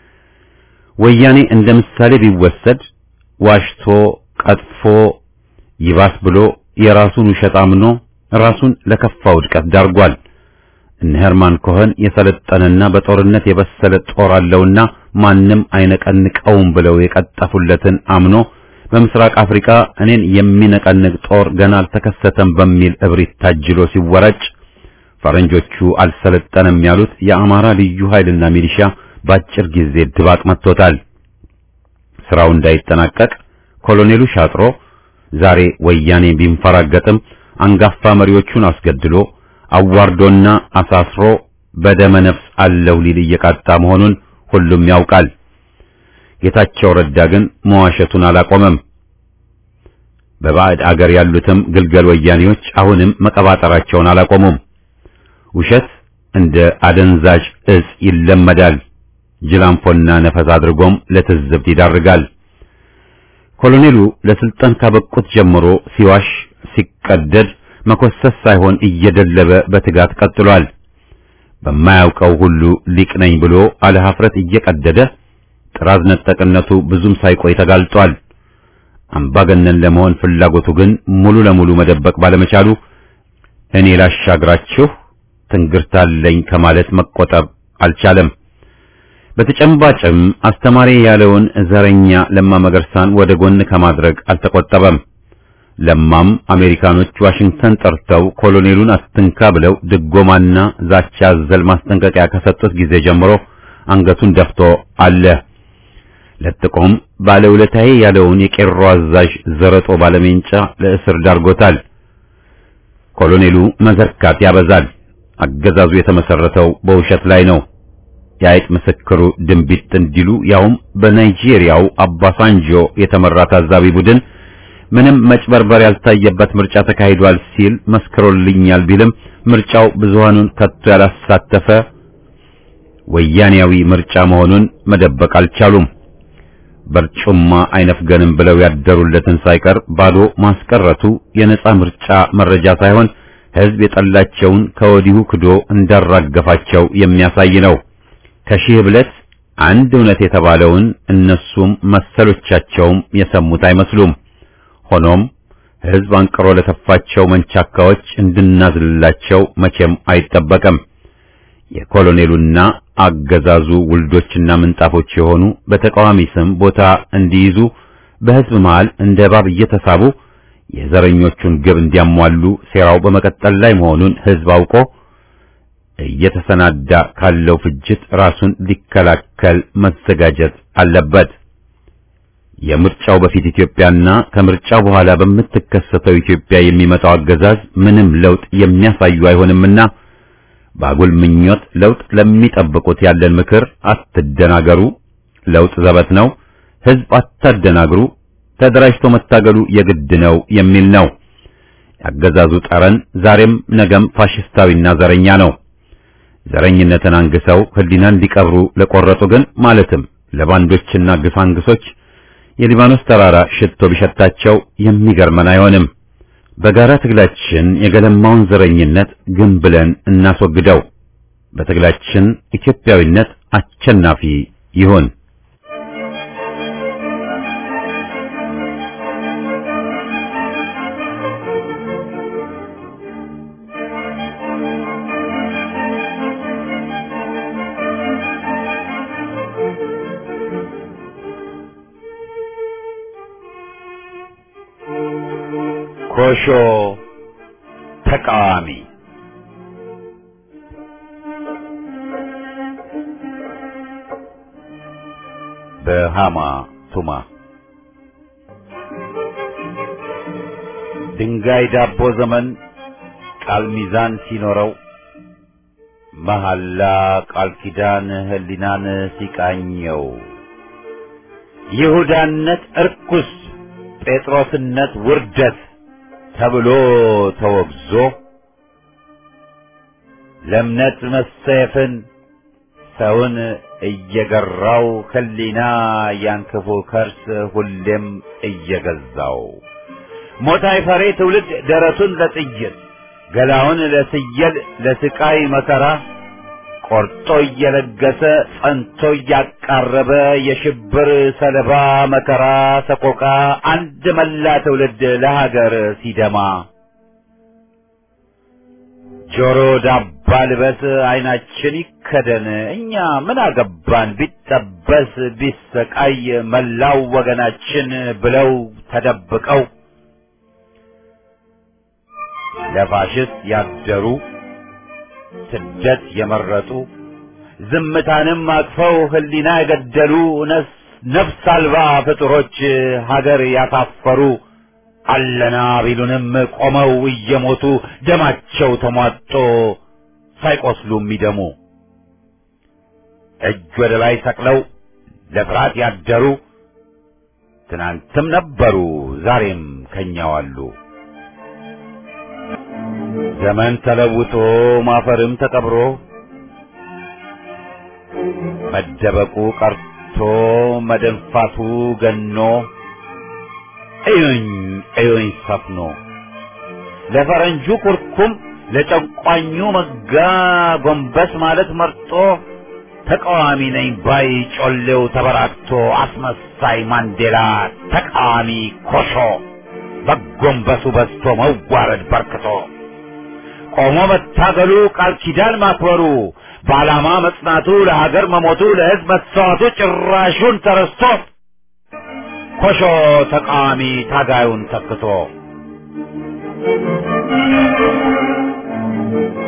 ወያኔ እንደ ምሳሌ ቢወሰድ ዋሽቶ ቀጥፎ ይባስ ብሎ የራሱን ውሸት አምኖ ራሱን ለከፋ ውድቀት ዳርጓል። እነ ሄርማን ኮሄን የሰለጠነና በጦርነት የበሰለ ጦር አለውና ማንም አይነቀንቀውም ብለው የቀጠፉለትን አምኖ በምስራቅ አፍሪካ እኔን የሚነቀንቅ ጦር ገና አልተከሰተም በሚል እብሪት ታጅሎ ሲወራጭ ፈረንጆቹ አልሰለጠነም ያሉት የአማራ ልዩ ኃይልና ሚሊሻ ባጭር ጊዜ ድባቅ መጥቶታል። ስራው እንዳይጠናቀቅ ኮሎኔሉ ሻጥሮ ዛሬ ወያኔ ቢንፈራገጥም አንጋፋ መሪዎቹን አስገድሎ አዋርዶና አሳስሮ በደመ ነፍስ አለው ሊል እየቃጣ መሆኑን ሁሉም ያውቃል። ጌታቸው ረዳ ግን መዋሸቱን አላቆመም። በባዕድ አገር ያሉትም ግልገል ወያኔዎች አሁንም መቀባጠራቸውን አላቆሙም። ውሸት እንደ አደንዛዥ እጽ ይለመዳል። ጅላንፎና ነፈስ አድርጎም ለትዝብት ይዳርጋል። ኮሎኔሉ ለስልጣን ካበቁት ጀምሮ ሲዋሽ ሲቀደድ መኮሰስ ሳይሆን እየደለበ በትጋት ቀጥሏል። በማያውቀው ሁሉ ሊቅ ነኝ ብሎ አለ ኀፍረት እየቀደደ ጥራዝ ነጠቅነቱ ብዙም ሳይቆይ ተጋልጧል። አምባገነን ለመሆን ፍላጎቱ ግን ሙሉ ለሙሉ መደበቅ ባለመቻሉ እኔ ላሻግራችሁ ትንግርታለኝ ከማለት መቆጠብ አልቻለም። በተጨባጭም አስተማሪ ያለውን ዘረኛ ለማ መገርሳን ወደ ጎን ከማድረግ አልተቆጠበም። ለማም አሜሪካኖች ዋሽንግተን ጠርተው ኮሎኔሉን አትንካ ብለው ድጎማና ዛቻ ዘል ማስጠንቀቂያ ከሰጡት ጊዜ ጀምሮ አንገቱን ደፍቶ አለ። ለጥቆም ባለውለታዬ ያለውን የቄሮ አዛዥ ዘረጦ ባለሜንጫ ለእስር ዳርጎታል። ኮሎኔሉ መዘርካት ያበዛል። አገዛዙ የተመሰረተው በውሸት ላይ ነው። የአይጥ ምስክሩ ድንቢጥ እንዲሉ ያውም በናይጄሪያው አባሳንጆ የተመራ ታዛቢ ቡድን ምንም መጭበርበር ያልታየበት ምርጫ ተካሂዷል ሲል መስክሮልኛል ቢልም ምርጫው ብዙሃኑን ከቶ ያላሳተፈ ወያኔያዊ ምርጫ መሆኑን መደበቅ አልቻሉም። በርጩማ አይነፍገንም ብለው ያደሩለትን ሳይቀር ባዶ ማስቀረቱ የነጻ ምርጫ መረጃ ሳይሆን ሕዝብ የጠላቸውን ከወዲሁ ክዶ እንዳራገፋቸው የሚያሳይ ነው። ከሺህ ብለት አንድ እውነት የተባለውን እነሱም መሰሎቻቸውም የሰሙት አይመስሉም። ሆኖም ሕዝብ አንቅሮ ለተፋቸው መንቻካዎች እንድናዝልላቸው መቼም አይጠበቅም። የኮሎኔሉና አገዛዙ ውልዶችና ምንጣፎች የሆኑ በተቃዋሚ ስም ቦታ እንዲይዙ በሕዝብ መሃል እንደ እባብ እየተሳቡ የዘረኞቹን ግብ እንዲያሟሉ ሴራው በመቀጠል ላይ መሆኑን ሕዝብ አውቆ እየተሰናዳ ካለው ፍጅት ራሱን ሊከላከል መዘጋጀት አለበት። የምርጫው በፊት ኢትዮጵያና ከምርጫው በኋላ በምትከሰተው ኢትዮጵያ የሚመጣው አገዛዝ ምንም ለውጥ የሚያሳዩ አይሆንምና ባጉል ምኞት ለውጥ ለሚጠብቁት ያለን ምክር አትደናገሩ፣ ለውጥ ዘበት ነው፣ ሕዝብ አታደናግሩ፣ ተደራጅቶ መታገሉ የግድ ነው የሚል ነው። ያገዛዙ ጠረን ዛሬም ነገም ፋሽስታዊና ዘረኛ ነው። ዘረኝነትን አንግሰው ህሊናን ሊቀብሩ ለቆረጡ ግን ማለትም ለባንዶችና ግፋንግሶች የሊባኖስ ተራራ ሽቶ ቢሸታቸው የሚገርመን አይሆንም። በጋራ ትግላችን የገለማውን ዘረኝነት ግን ብለን እናስወግደው። በትግላችን ኢትዮጵያዊነት አሸናፊ ይሁን። ኮሾ ተቃዋሚ በሃማ ቱማ ድንጋይ ዳቦ ዘመን ቃል ሚዛን ሲኖረው መሐላ ቃል ኪዳን ህሊናን ሲቃኘው ይሁዳነት እርኩስ ጴጥሮስነት ውርደት ተብሎ ተወግዞ ለእምነት መሰየፍን ሰውን እየገራው ህሊና ያንክፉ ከርስ ሁሌም እየገዛው ሞት አይፈሬ ትውልድ ደረቱን ለጥይት ገላውን ለስየል ለስቃይ መከራ ቆርጦ እየለገሰ ጸንቶ እያቃረበ የሽብር ሰለባ መከራ ሰቆቃ አንድ መላ ትውልድ ለሀገር ሲደማ ጆሮ ዳባ ልበስ አይናችን ይከደን እኛ ምን አገባን ቢጠበስ ቢሰቃይ መላው ወገናችን ብለው ተደብቀው ለፋሽስት ያደሩ ስደት የመረጡ ዝምታንም አቅፈው ህሊና የገደሉ ነፍስ አልባ ፍጡሮች ሀገር ያሳፈሩ አለና ቢሉንም ቆመው እየሞቱ ደማቸው ተሟጦ ሳይቆስሉ የሚደሙ እጅ ወደ ላይ ሰቅለው ለፍርሃት ያደሩ ትናንትም ነበሩ ዛሬም ከኛው አሉ። ዘመን ተለውጦ ማፈርም ተቀብሮ መደበቁ ቀርቶ መደንፋቱ ገኖ እዩኝ እዩኝ ሰፍኖ ለፈረንጁ ኩርኩም ለጨቋኙ መጋ ጎንበስ ማለት መርጦ ተቃዋሚ ነኝ ባይ ጮሌው ተበራክቶ አስመሳይ ማንዴላ ተቃዋሚ ኮሾ በጎንበሱ በስቶ መዋረድ በርክቶ ቆሞ መታገሉ ቃል ኪዳን ማክበሩ በዓላማ መጽናቱ ለሀገር መሞቱ ለሕዝብ መሰዋቱ ጭራሹን ተረስቶ ኮሾ ተቃዋሚ ታጋዩን ተክቶ